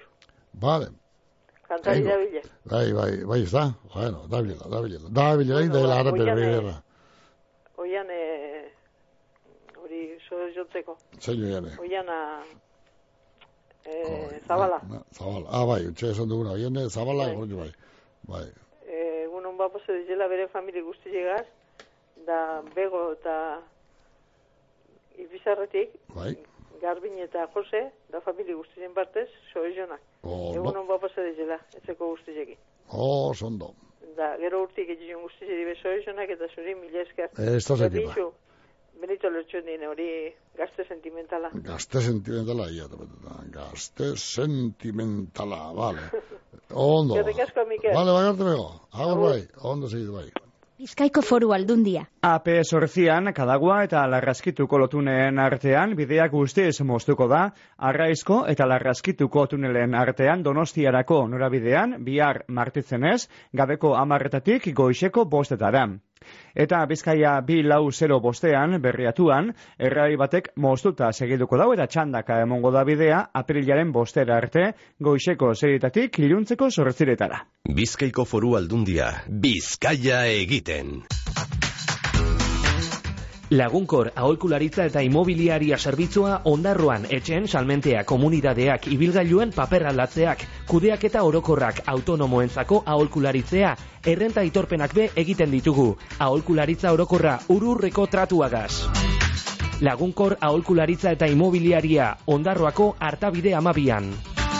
vale. Kantari dabile. Bai, bai, bai, ez da, bueno, dabilela, dabilela, dabilela, inda dela harrapera begirra. Oian, hori, so jotzeko. Zein oian, Oiana, Zabala. Zabala, ah, bai, utxe esan duguna, oian, Zabala, hori bai, bai. Egunon bapoze dizela bere familia guzti llegaz, da Bego eta Ibizarretik, bai. Garbin eta Jose, da familia guztien partez, soezonak. Egunon bapasa dizela, etzeko guztiekin. Oh, sondo. Da, gero urtik egin guztieri besoizonak eta zuri mila esker. Ez da zekipa. Benito, Benito lertxundin hori gazte sentimentala. Gazte sentimentala, ia, gazte sentimentala, vale. Ondo. Gerrik asko, Mikel. Vale, bagarte bego. Agur bai, ondo segitu bai. Bizkaiko Foru Aldundia. A P zortzian, Kadagua eta Larraskituko lotuneen artean bideak guztiz moztuko da, Arraizko eta Larraskituko tunelen artean Donostiarako norabidean, bihar martitzenez, gabeko amarretatik goizeko bostetara. Eta Bizkaia bi lau zero bostean, berriatuan, errai batek moztuta segiduko dau eta txandaka emongo da bidea, aprilaren bostera arte, goizeko zeritatik iluntzeko zortziretara. Bizkaiko Foru Aldundia, Bizkaia egiten. Lagunkor, aholkularitza eta imobiliaria zerbitzua Ondarroan etxeen salmentea komunidadeak ibilgailuen paper aldatzeak, kudeak eta orokorrak autonomoentzako aholkularitzea, errenta aitorpenak be egiten ditugu. Aholkularitza orokorra ururreko tratuagaz. Lagunkor, aholkularitza eta imobiliaria Ondarroako Artabide amabian.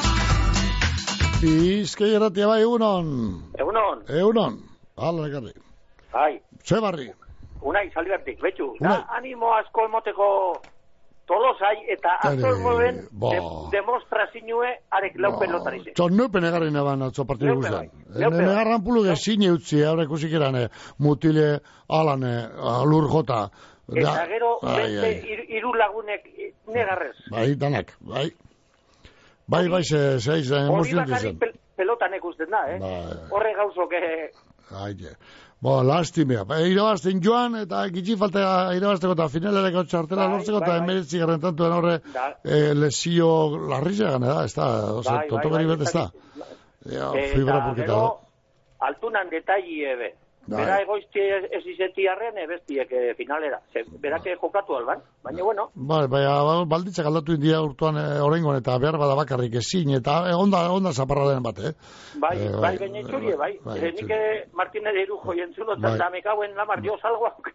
Bizkai erratia bai, egunon. Egunon. Egunon. Hala, nekarri. Bai. Ze barri. Unai, salbertik, betxu. Da, animo asko emoteko tolosai eta asko emoen Ba. demonstrazinue arek lau pelotari zen. Txon neupen egarri neban atzo partidu guztan. Negarran pulu gezine utzi, haure kusik erane, mutile, alane, lur jota. Eta gero, beste hiru lagunek negarrez. Bai, danak, bai. Bai, bai, ze, ze, ze, emozionatu zen. Hori bakarrik pelotan ikusten da, eh? Horre gauzok, eh? Aite. Bo, lastimea. Ba, irabazten joan, eta gitzi falta irabazteko eta finalereko txartela lortzeko, eta emeretzi garren tantuen horre lesio larrizea gane da, ez da, ose, totogari bet ez da. Fibra purketa da. Altunan detalli ebe. Bera egoizti ez izeti arren ebestiek finalera. Berak jokatu alban, baina bueno. Bai, baina balditzak aldatu india urtuan orengon eta behar bada bakarrik ezin, eta onda, onda zaparra den bat, eh? Bai, bai, baina itxurie, bai. Nik Martínez de Irujo jentzuno, eta me cauen lamar, jo salgo, aunque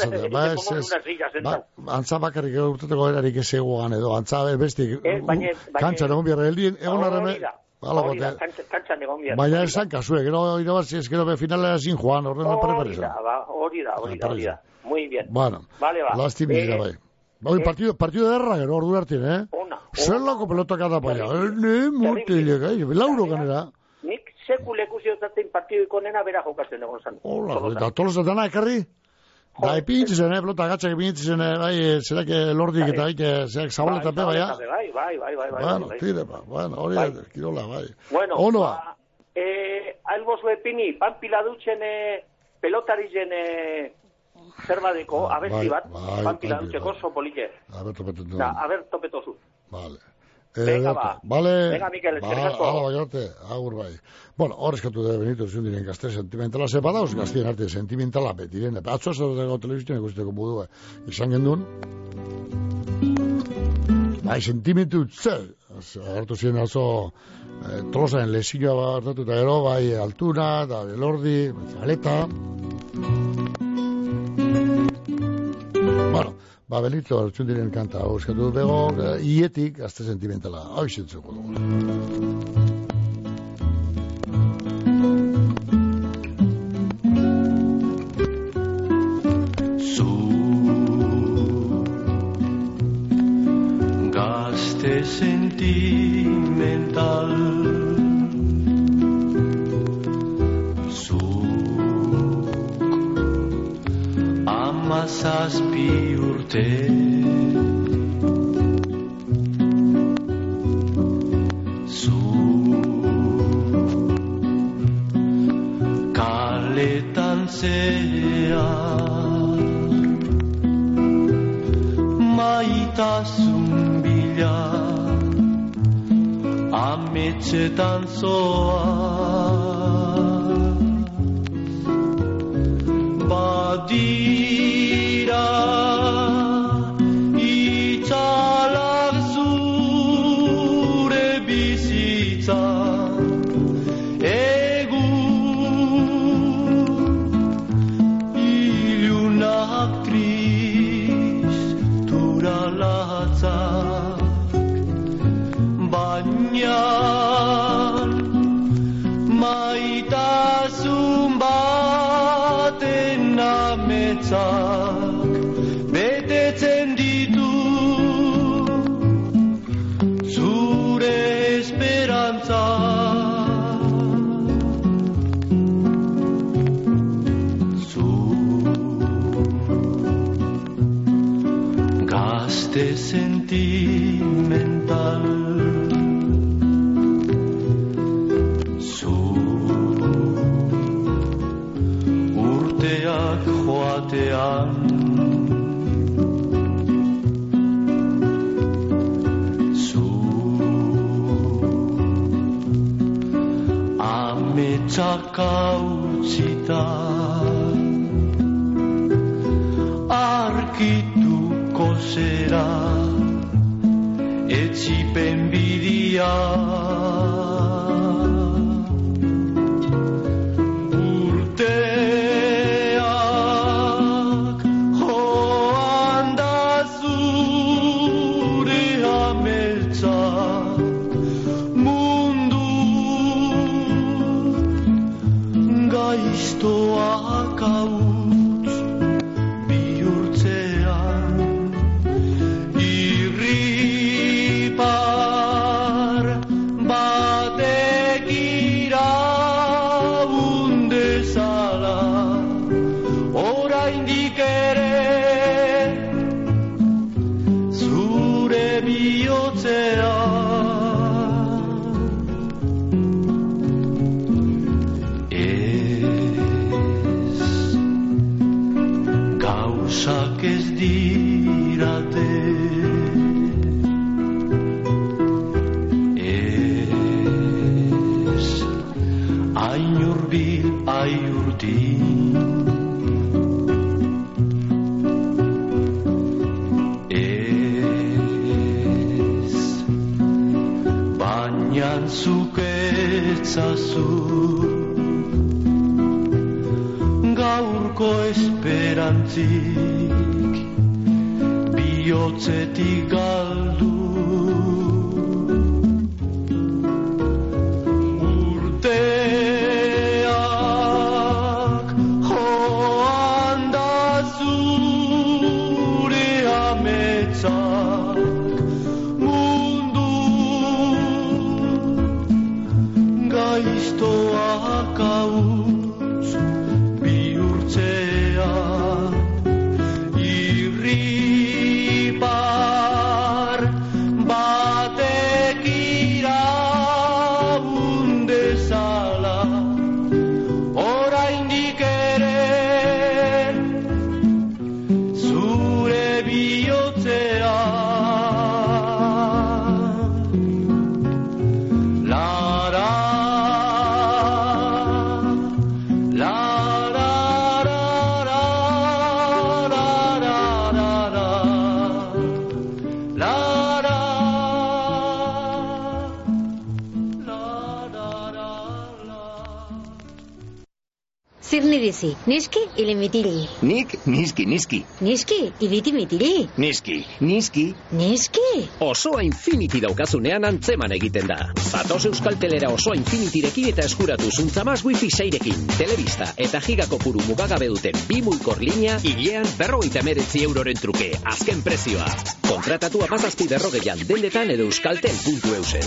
sea. Antza bakarrik urteteko erarik ez egoan edo, antza bestik, kantxan egon biarra, egon arreme... Kantxan egon biarra. Baina esan kasue, gero irabazi ez gero finalera sin Juan, horren da pare pare. Hori da, hori da, hori da. Muy bien. Bueno, vale, va. Lastimi dira bai. Bai, partido, partido de erra, gero ordu hartin, eh? Ona. Zelako pelota kada paia. Ne, mutile, gai, lauro ganera. Nik sekule kusiotatzen partido ikonena bera jokatzen egon zan. Hola, eta tolosa dana ekarri? Da, epintzizen, eh, pelota gatzak epintzizen, bai, zerak lordik eta bai, zerak zabaleta pe, bai, bai, bai, bai, bai, bueno, tire, ba, bueno, hori da, kirola, bai. Bueno, Onoa. Eh, albozu epini, panpila dutxen pelotarizen zerbadeko, abesti bat, panpila dutxeko oso polike. A ber, topetu. A ber, topetozu. Vale. Venga, ba. Vale. Venga, Mikel, eskerrik asko. Hala, bai, arte, agur bai. Bueno, hor eskatu de Benito zion diren gazte sentimentala, sepa dauz gaztien arte sentimentala betiren. Atzo esatuteko telebizioan ikusteko budua. Izan gendun. Bai, sentimentu utzel. Agartu ziren oso tolosaen lesioa bat hartatu eta gero, bai, altura, da belordi, zaleta. Bueno, ba, Benito, hartzun diren kanta, hau eskatu dut bego, ietik, azte sentimentala, hau izentzuko dugu. Gazte sentimental, zuk amazazpi urte, zuk kaletan zehar maitasun bila ametxetan zoa badira itxalak zure bizitza egun ilunak tristura latzak baina ametsak betetzen ditu zure esperantza. Gazte sentimental, zu urteak joatean, zu ametsak hautsita arkituko zera etzipen bidia. Urteak joan da zure ametsak mundu gaiztoak hauts bihurtzean. Irripar batek iraun dezala oraindik ere zure bihotzean. Ez, gauzak ez dirate hain hurbil, hain urtin. Ez, baina zuk etzazu gaurko esperantzik bihotzetik galdu. Gaiztoak hauts bihurtzean. Irripar batek iraun dezala oraindik ere zure bihotzean. Zirni dizi, niski ilimitili. Nik, niski, niski. Niski, ibitimitili. Niski, niski. Niski. Osoa Infinity daukazunean antzeman egiten da. Zatoz Euskaltelera Osoa Infinityrekin eta eskuratu zuntzamaz wifi seirekin, telebista eta gigakopuru mugagabe duten bi mulkor linea, hilean berrogeita hemeretzi euroren truke, azken prezioa. Kontratatu amazazpi berrogeian dendetan edo euskaltel puntu eusen.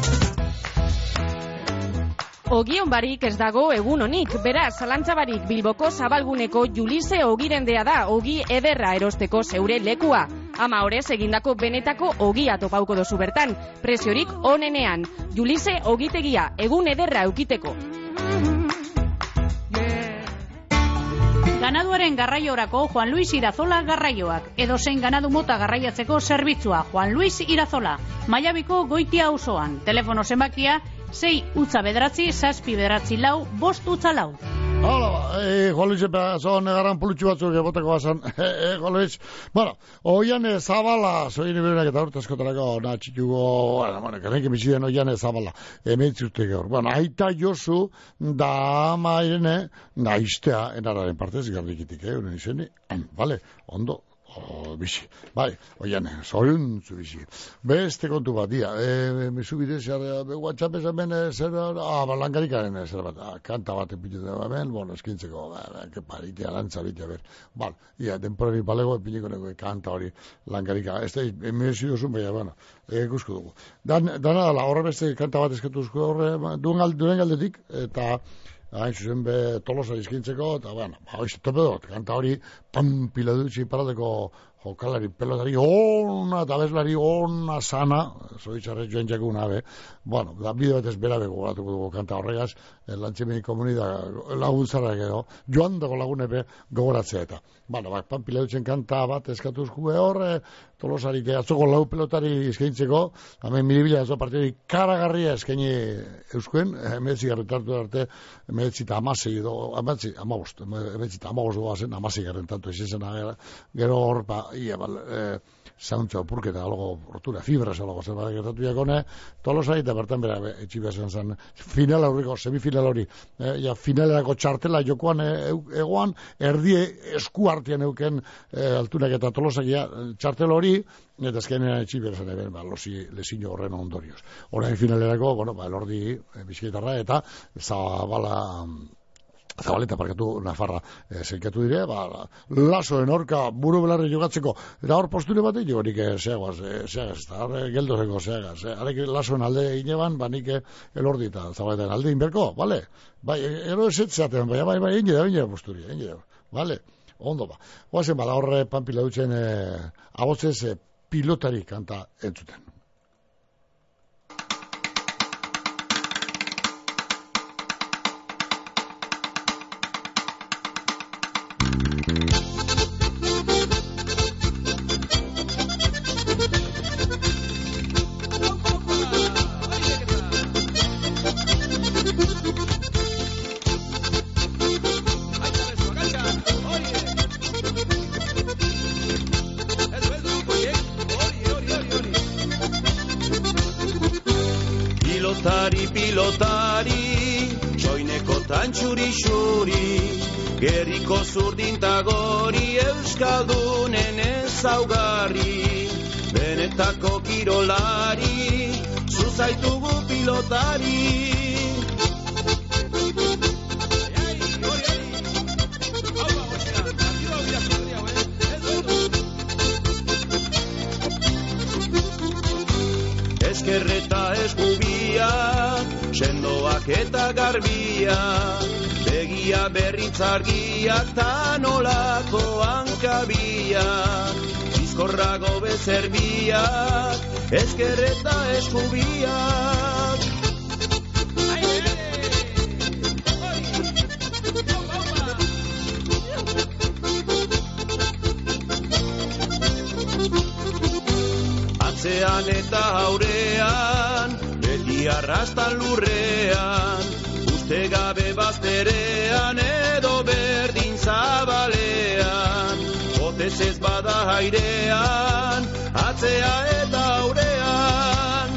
Ogion barik ez dago egun honik, beraz, zalantza barik Bilboko zabalguneko Julise ogirendea da, ogi ederra erosteko zeure lekua. Ama horrez egindako benetako ogia topauko dozu bertan, preziorik onenean. Julise ogitegia, egun ederra eukiteko. Ganaduaren garraiorako Juan Luis Irazola garraioak, edozein ganadu mota garraiatzeko zerbitzua Juan Luis Irazola, Maiabiko Goitia auzoan, telefono zenbakia sei utza bederatzi, zazpi bederatzi lau, bost utza lau. Hala, eh, Juan Luis, son negarran pulutxu batzuk ebotako basan, eh, Juan Luis. Bueno, oian eh, zabala, zoin iberenak eta urtezkotarako, na txituko, bueno, bueno, kerenke biziden oian eh, zabala, emetzurte gaur. Bueno, aita Josu, da ama irene, da iztea, enararen partez, gardikitik, eh, unen izeni, vale, ondo. bizi. Bai, oian, zoruntzu bizi. Beste kontu bat, dia, e, mizu bidez, WhatsApp ez hemen, zer, ah, ba, langarikaren, zer bat, ah, kanta bat epitu da hemen, bueno, eskintzeko, ba, que paritea, lantza bitea, ber. Bal, ia, denporari palego, epiniko nego, kanta hori, langarika. Ez da, emezio zun, baina, bueno, ikusko dugu. Dan, dana dala, horre beste kanta bat eskatuzko horre, duen galdetik, eta hain zuzen be Tolosa izkintzeko, eta, bueno, ba, hoiz, tope dut, kanta hori, pampila dutxi parateko jokalari, pelotari ona, eta bezlari ona, sana, zoitzarre joan jakuna, be, bueno, da bide batez bera bego goratuko dugu kanta horregaz, lantxemini komunida laguntzara edo, joan dago lagunepe gogoratzea eta. Bueno, bak, pampila dutzen kanta bat eskatuzku horre, Tolosari, atzoko lau pelotari eskaintzeko, hemen miribila azo partidori karagarria eskaini euskuen, emetzi garretartu arte, emetzi eta amasei edo, emetzi, amabost, emetzi eta amabost goazen, amasei garretartu ezen gero hor, ba, ia, bal, e, zauntza opurketa, alogo, hortura, fibras, alogo, zer bat gertatu jakone, Tolosari, eta bertan bera, etxi behar zen, final aurriko, semifinal hori, e, ja, finalerako txartela jokoan e, egoan, erdie esku artean euken e, altunak eta Tolosak ja, txartel hori, eta azkenean etxi behar zen eben, ba, losi, lesino horren ondorioz. Horrein finalerako, bueno, ba, elordi e, bizkaitarra, eta zabala, Zabaleta parkatu Nafarra e, zeikatu dire, ba, lasoen orka buru belarri jogatzeko, eta hor posture bat egin horik zeagoaz, zeagaz, eta hor geldozeko zeagaz, harek lasoen alde ineban, ba nik elordi eta Zabaleten alde inberko, bale? Bai, ero esetzeaten, bai, bai, bai, egin dira, egin dira posturi, egin dira, bale? Ondo ba. Oazen, bada horre panpila dutzen e, abotzez e, pilotari kanta entzuten. Gerriko zurdintagori euskaldunen ezaugarri, benetako kirolari, zuzaitugu pilotari. Eskerreta eskubia, sendoak eta garbia, begia berritzargiak ta nolako hankabiak, bizkorrago bezerbiak, eskerreta eskubiak. Atzean eta aurean, beti arrastan lurrean, uste gabe bazterean edo berdin zabalean, botez ez bada airean, atzea eta aurean.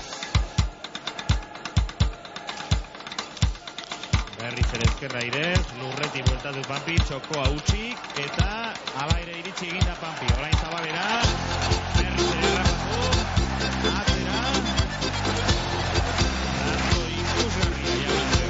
Berriz ere ezkerra irez, lurreti bueltatu Pampi, txokoa utxik, eta alaire iritsi eginda Pampi, orain zabalera, berriz ere errapatu, atzera, rato ikusgarria jagatzea.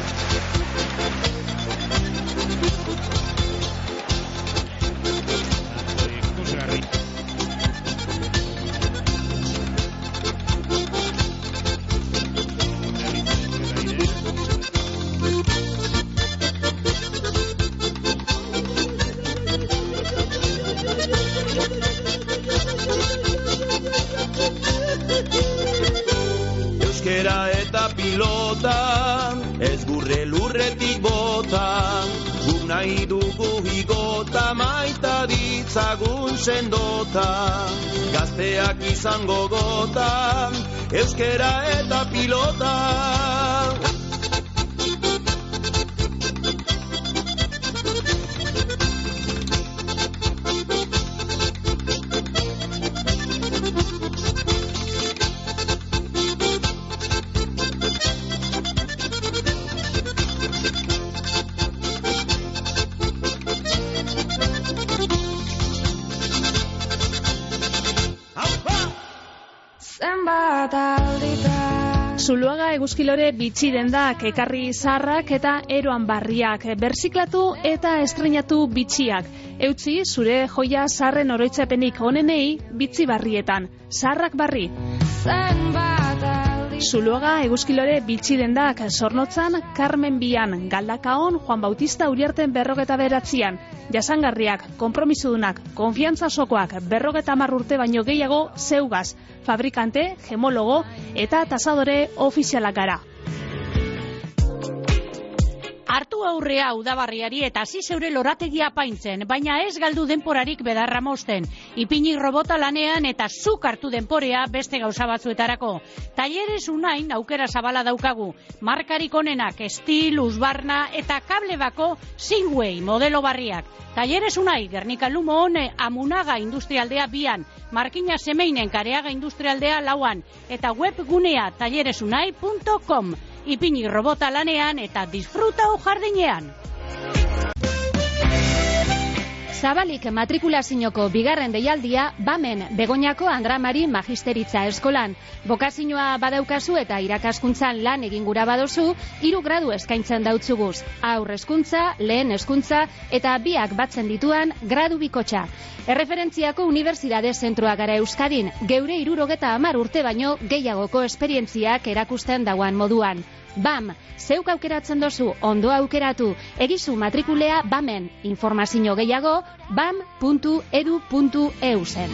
Euskera eta pilota, ez gurre lurretik bota, guk nahi dugu igota, maita ditzagun sendota, gazteak izango gota, euskera eta pilota. bat aldita. Zuluaga eguzkilore bitxi dendak, ekarri zaharrak eta eroan barriak, berziklatu eta estrenatu bitxiak. Eutzi zure joia zaharren oroitzapenik onenei bitxi barrietan, zaharrak barri. Zuluaga eguzkilore bitxi dendak, Zornotzan, Carmen Bian, Galdakaon, Juan Bautista Uriarten berrogeta beratzian, jasangarriak, konpromisodunak, konfiantza sokoak, berrogeta hamar urte baino gehiago zeugaz, fabrikante, gemologo eta tasadore ofizialak gara. Hartu aurrea udabarriari eta hasi zeure lorategia apaintzen, baina ez galdu denporarik bedarra mozten. Ipini robota lanean eta zuk hartu denporea beste gauza batzuetarako. Talleres Unain aukera zabala daukagu. Markarik onenak, estil, uzbarna eta kable bako Singway modelo barriak. Talleres Unai, Gernika Lumo Hone, Amunaga Industrialdea bian, Markina Semeinen Kareaga Industrialdea lauan, eta webgunea talleresunai punto com. Ipini robota lanean eta disfruta jardinean. Zabalik matrikulazioko bigarren deialdia Bamen Begoñako Andramari Magisteritza Eskolan. Bokazioa badaukazu eta irakaskuntzan lan egin gura badozu, hiru gradu eskaintzen dautzuguz. Aurre hezkuntza, lehen hezkuntza eta biak batzen dituan gradu bikotxa. Erreferentziako unibertsitate zentroa gara Euskadin, geure hirurogeta hamar urte baino gehiagoko esperientziak erakusten dauan moduan. Bam, zeuk aukeratzen dozu, ondo aukeratu, egizu matrikulea Bamen, informazio gehiago, bam puntu edu puntu e u zen.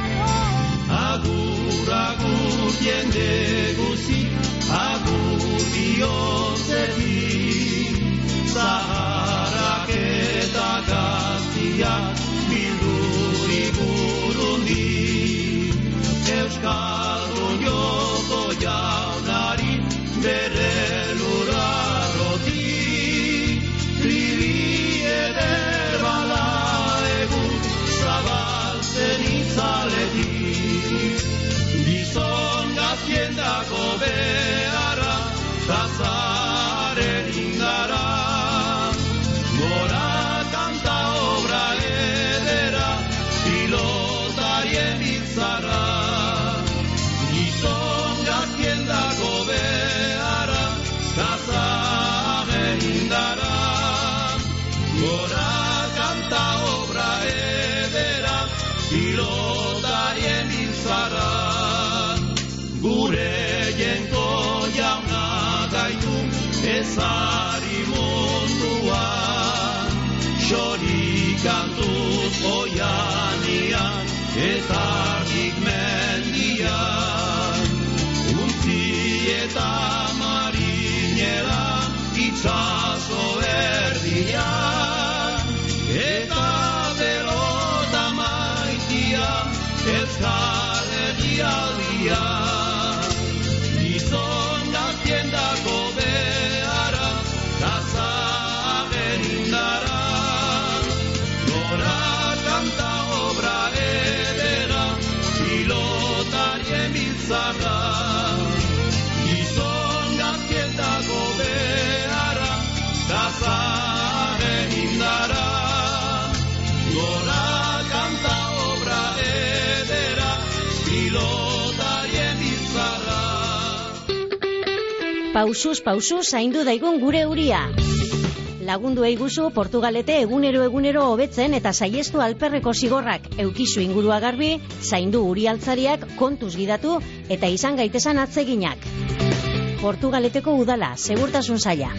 Agur, agur, jende guzi, agur bihotzetik, zaharrak eta gaztiak bildurik burundi, Euskaldun joko jaunari bere lurrarotik, tribi eder bala egun zabaltzen izaletik. Gizon gaztiendako beharra, tazaren indara, gora kanta obra edera, pilotarien bitzara. Gizon gaztiendako beharra, tazaren indara, gora kanta obra edera, pilotarien bitzara. Gure jenko jauna gaitu ezari munduan, xori kantuz oianian eta argik mendian, untzi eta marinera itxaso erdian, eta pelota maitia euskal herrialdian. Gizon gaztiendako beharra, tazaren indara, gora kanta obra edera, pilotarien biltzarra. Gizon gaztiendako beharra, tazaren indara, gora kanta obra edera, pilotarien biltzarra. Pausuz, pausuz, zaindu daigun gure uria. Lagundu eiguzu Portugalete egunero egunero hobetzen eta saiestu alperreko zigorrak, eukizu ingurua garbi, zaindu uri altzariak kontuz gidatu eta izan gaitesan atzeginak. Portugaleteko udala, segurtasun saila.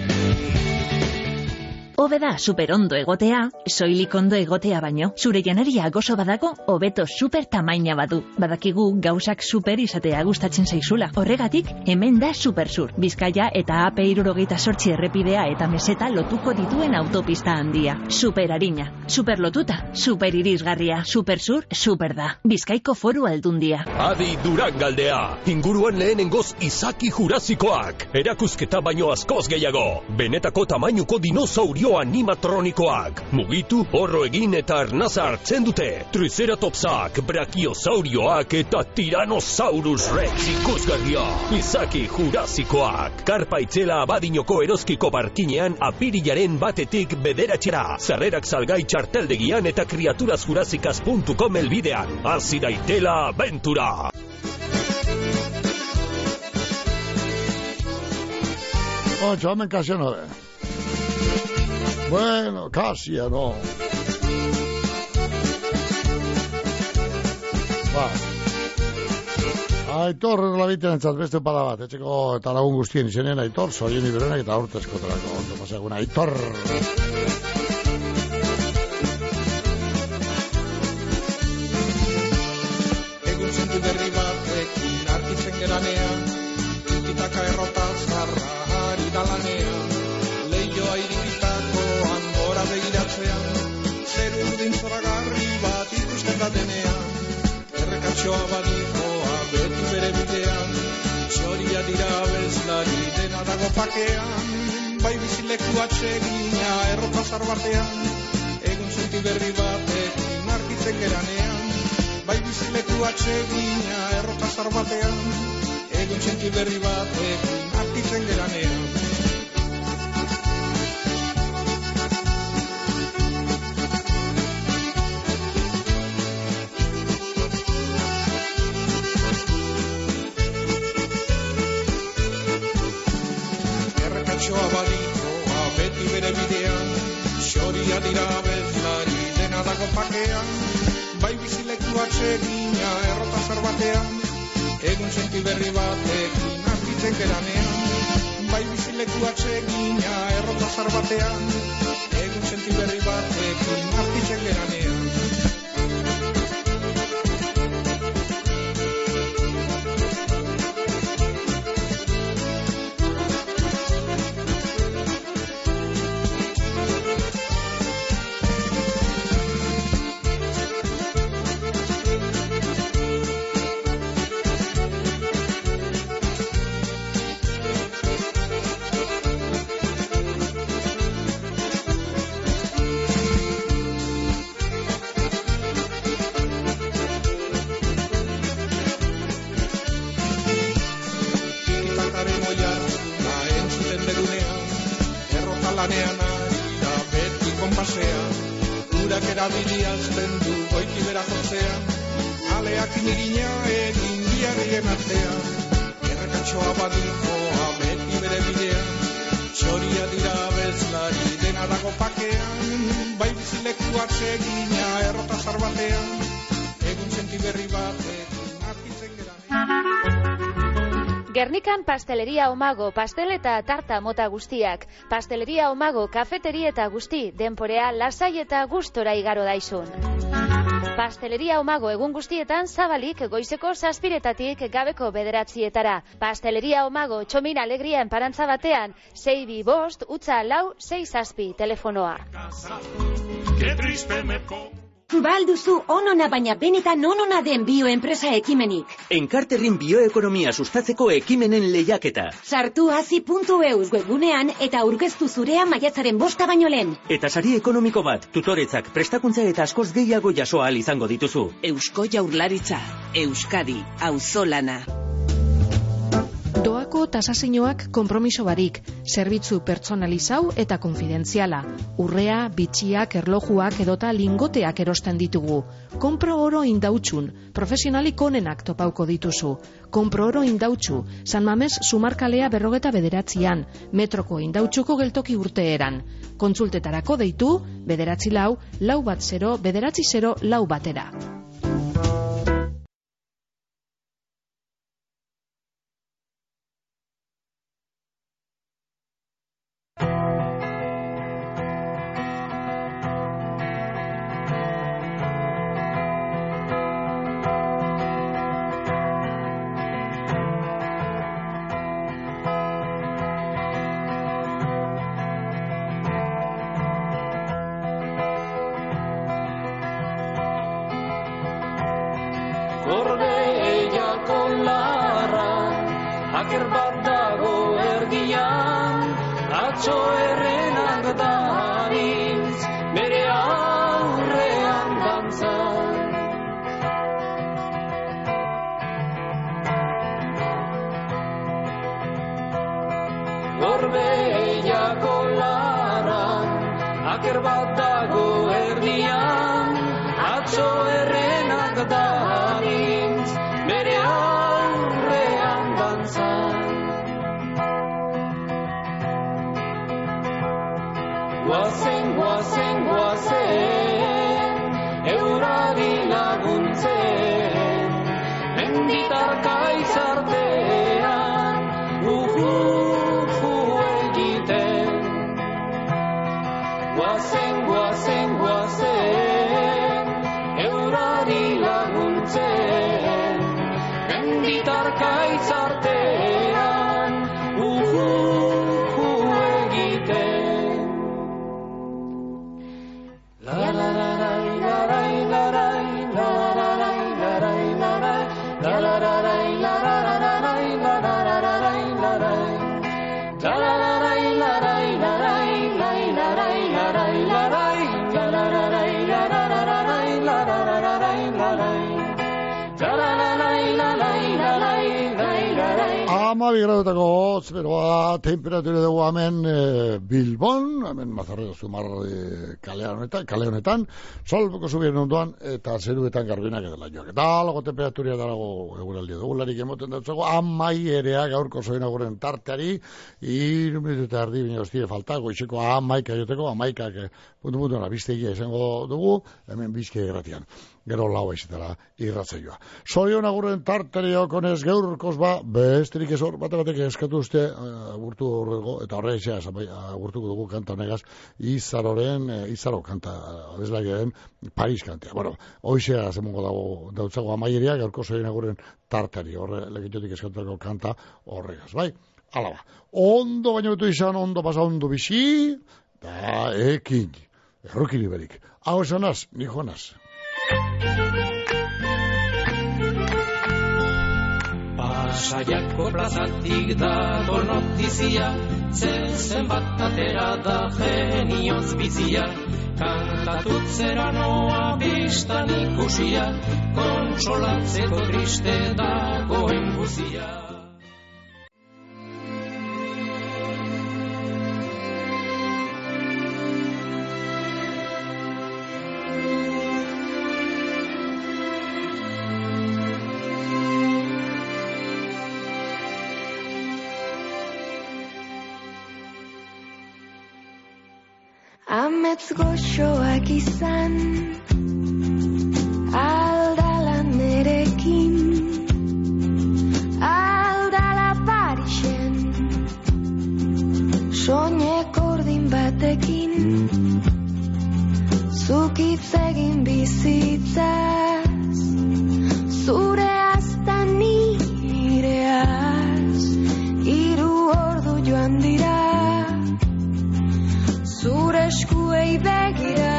Hobe da superondo egotea, soilik ondo egotea baino. Zure janaria gozo badago, hobeto super tamaina badu. Badakigu gauzak super izatea gustatzen zaizula. Horregatik, hemen da Supersur. Bizkaia eta A P hirurogeita zortzi errepidea eta meseta lotuko dituen autopista handia. Super harina, super lotuta, super irisgarria. Supersur, super da. Bizkaiko Foru Aldundia. Adi Durangaldea, inguruan lehenengoz izaki jurazikoak. Erakusketa baino askoz gehiago. Benetako tamainuko dinosaurio animatronikoak. Mugitu, horro egin eta arnaza hartzen dute. Triceratopsak, Brachiosaurioak eta Tyrannosaurus Rex ikusgarria. Izaki jurazikoak. Karpa Itzela Abadinoko eroskiko barkinean apirilaren batetik bederatxera. Zarrerak salgai txarteldegian eta kriaturazjurazikaz puntu com elbidean. Hasi daitela abentura. Ocho, hemen Casiano de. Bueno, Casiano. Ba. Aitor labiten entzat beste pala bat, etxeko eta lagun guztien izenien Aitor, Soien Iberenak eta urtezkotarako. Ondo pasagun Aitor. Egun zintu berri batekin arkitzen geranean, ititaka errota zarra ari dalanean, leioa irikitakoan gora begiratzean, zeru urdin zoragarri bat ikusten da denean, errekatxoa badikoa beti bere bidean, txoria dira bezlari dena dago pakean, bai bizileku atsegina errota zar batean, egun senti berri batekin arkitzen geranean, bai bizileku atsegina errota zar batean, egun senti berri batekin arkitzen geranean. Errekatxoa badikoa beti bere bidean, xoria dira bezlari dena dago pakean, bai bizileku atsegina errota zar batean, egun senti berri batekin arkitzen geranean, bai bizileku atsegina errota zar batean, egun senti berri batekin arkitzen geranean. Gernikan Pasteleria Omago, pastel eta tarta mota guztiak. Pasteleria Omago, kafeteri eta guzti, denporea lasai eta gustora igaro daizun. Pasteleria Omago egun guztietan zabalik goizeko zazpiretatik gabeko bederatzietara. Pasteleria Omago, txomin alegria enparantza batean, sei bi bost, utza lau, sei zazpi, telefonoa. Balduzu onona baina benetan onona den bioenpresa ekimenik. Enkarterrin bioekonomia sustatzeko ekimenen lehiaketa. Sartu hazi puntu eus webgunean eta aurkeztu zurea maiatzaren bosta baino lehen. Eta sari ekonomiko bat, tutoretzak, prestakuntza eta askoz gehiago jaso ahal izango dituzu. Eusko Jaurlaritza, Euskadi, auzolana. Doako tasazioak konpromiso barik, zerbitzu pertsonalizau eta konfidentziala. Urrea, bitxiak, erlojuak edota lingoteak erosten ditugu. Kompro oro indautxun, profesionalik onenak topauko dituzu. Kompro oro indautxu, San Mames Zumarkalea berrogeta bederatzian, metroko indautxuko geltoki urteeran. Kontsultetarako deitu, bederatzi lau, lau bat zero, bederatzi zero, lau batera. laguntzen, menditarka izartean, uhu-hu egiten. Guazen, guazen, guazen, eurari laguntzen, menditarka izartean, uhu-hu egiten. La la la la la la la la la la la Amabi gradutako hotz, beroa, temperatura dugu hemen e, Bilbon, hemen Mazarredo Zumar e, kale honetan, kale honetan, solboko zubien ondoan, eta zeruetan garbinak edela joak. Eta alago temperaturia darago eguraldi dugularik emoten dutzago, amai erea gaurko zoin aguren tarteari, iru minutu eta erdi bine hostire falta, goizeko amaika joteko, amaikak e, puntu puntu nabiztegia izango dugu, hemen bizke gratian. Gero lau aizetara irratzaioa. Zorion agurren tartario konez gaurkoz ba, besterik ez hor, bate batek eskatu uste agurtu uh, horrego, eta horre izea agurtuko dugu kanta honegaz, Izaroren, uh, Izaro kanta, abeslagaren Paris kantea. Bueno, hoizea zemongo dago dautzago amaieria, gaurko zorion agurren tartari, horre legitiotik eskatutako kanta horregaz, bai? Hala ba, ondo baino betu izan, ondo pasa, ondo bizi, da ekin, errokin iberik. Hau esanaz, ni joanaz. Pasaiako plazatik dago notizia, zen bat atera da genioz bizia, kantatutzera noa bistan ikusia, kontsolatzeko triste dagoen guzia. Amets goxoak izan, aldala nerekin, aldala Parisen, soinek ordin batekin, zukitz egin bizitzaz, zure azta nireaz, hiru ordu joan dira, zure eskuei begira.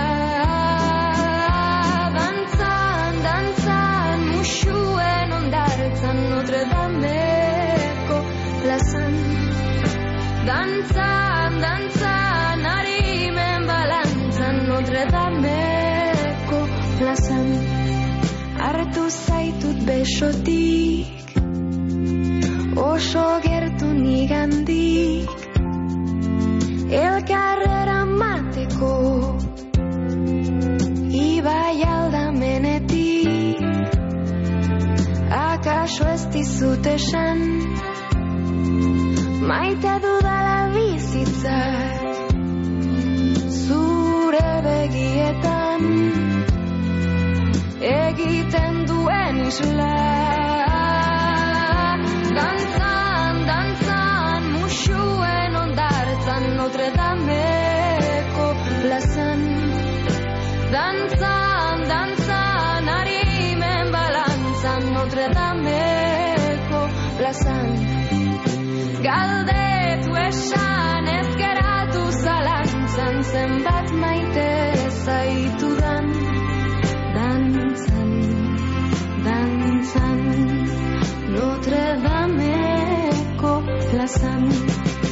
Dantzan, dantzan, musuen ondartzan, Notre Dameko plazan. Dantzan, dantzan, harimen balantzan, Notre Dameko plazan. Hartu zaitut besotik, oso gertu nigandik, elkarrera mateko, ibai aldamenetik, akaso ez dizut esan, maite dudala bizitzat, zure begietan, egiten duen isla. Dantzan, dantzan, musuen ondartzan, Notre Dameko plazan. Dantzan, dantzan, harimen balantzan, Notre Dameko plazan. Galdetu esan ez geratu zalantzan, zenbat maite zaitudan. Dantzan, dantzan, Notre Dameko plazan.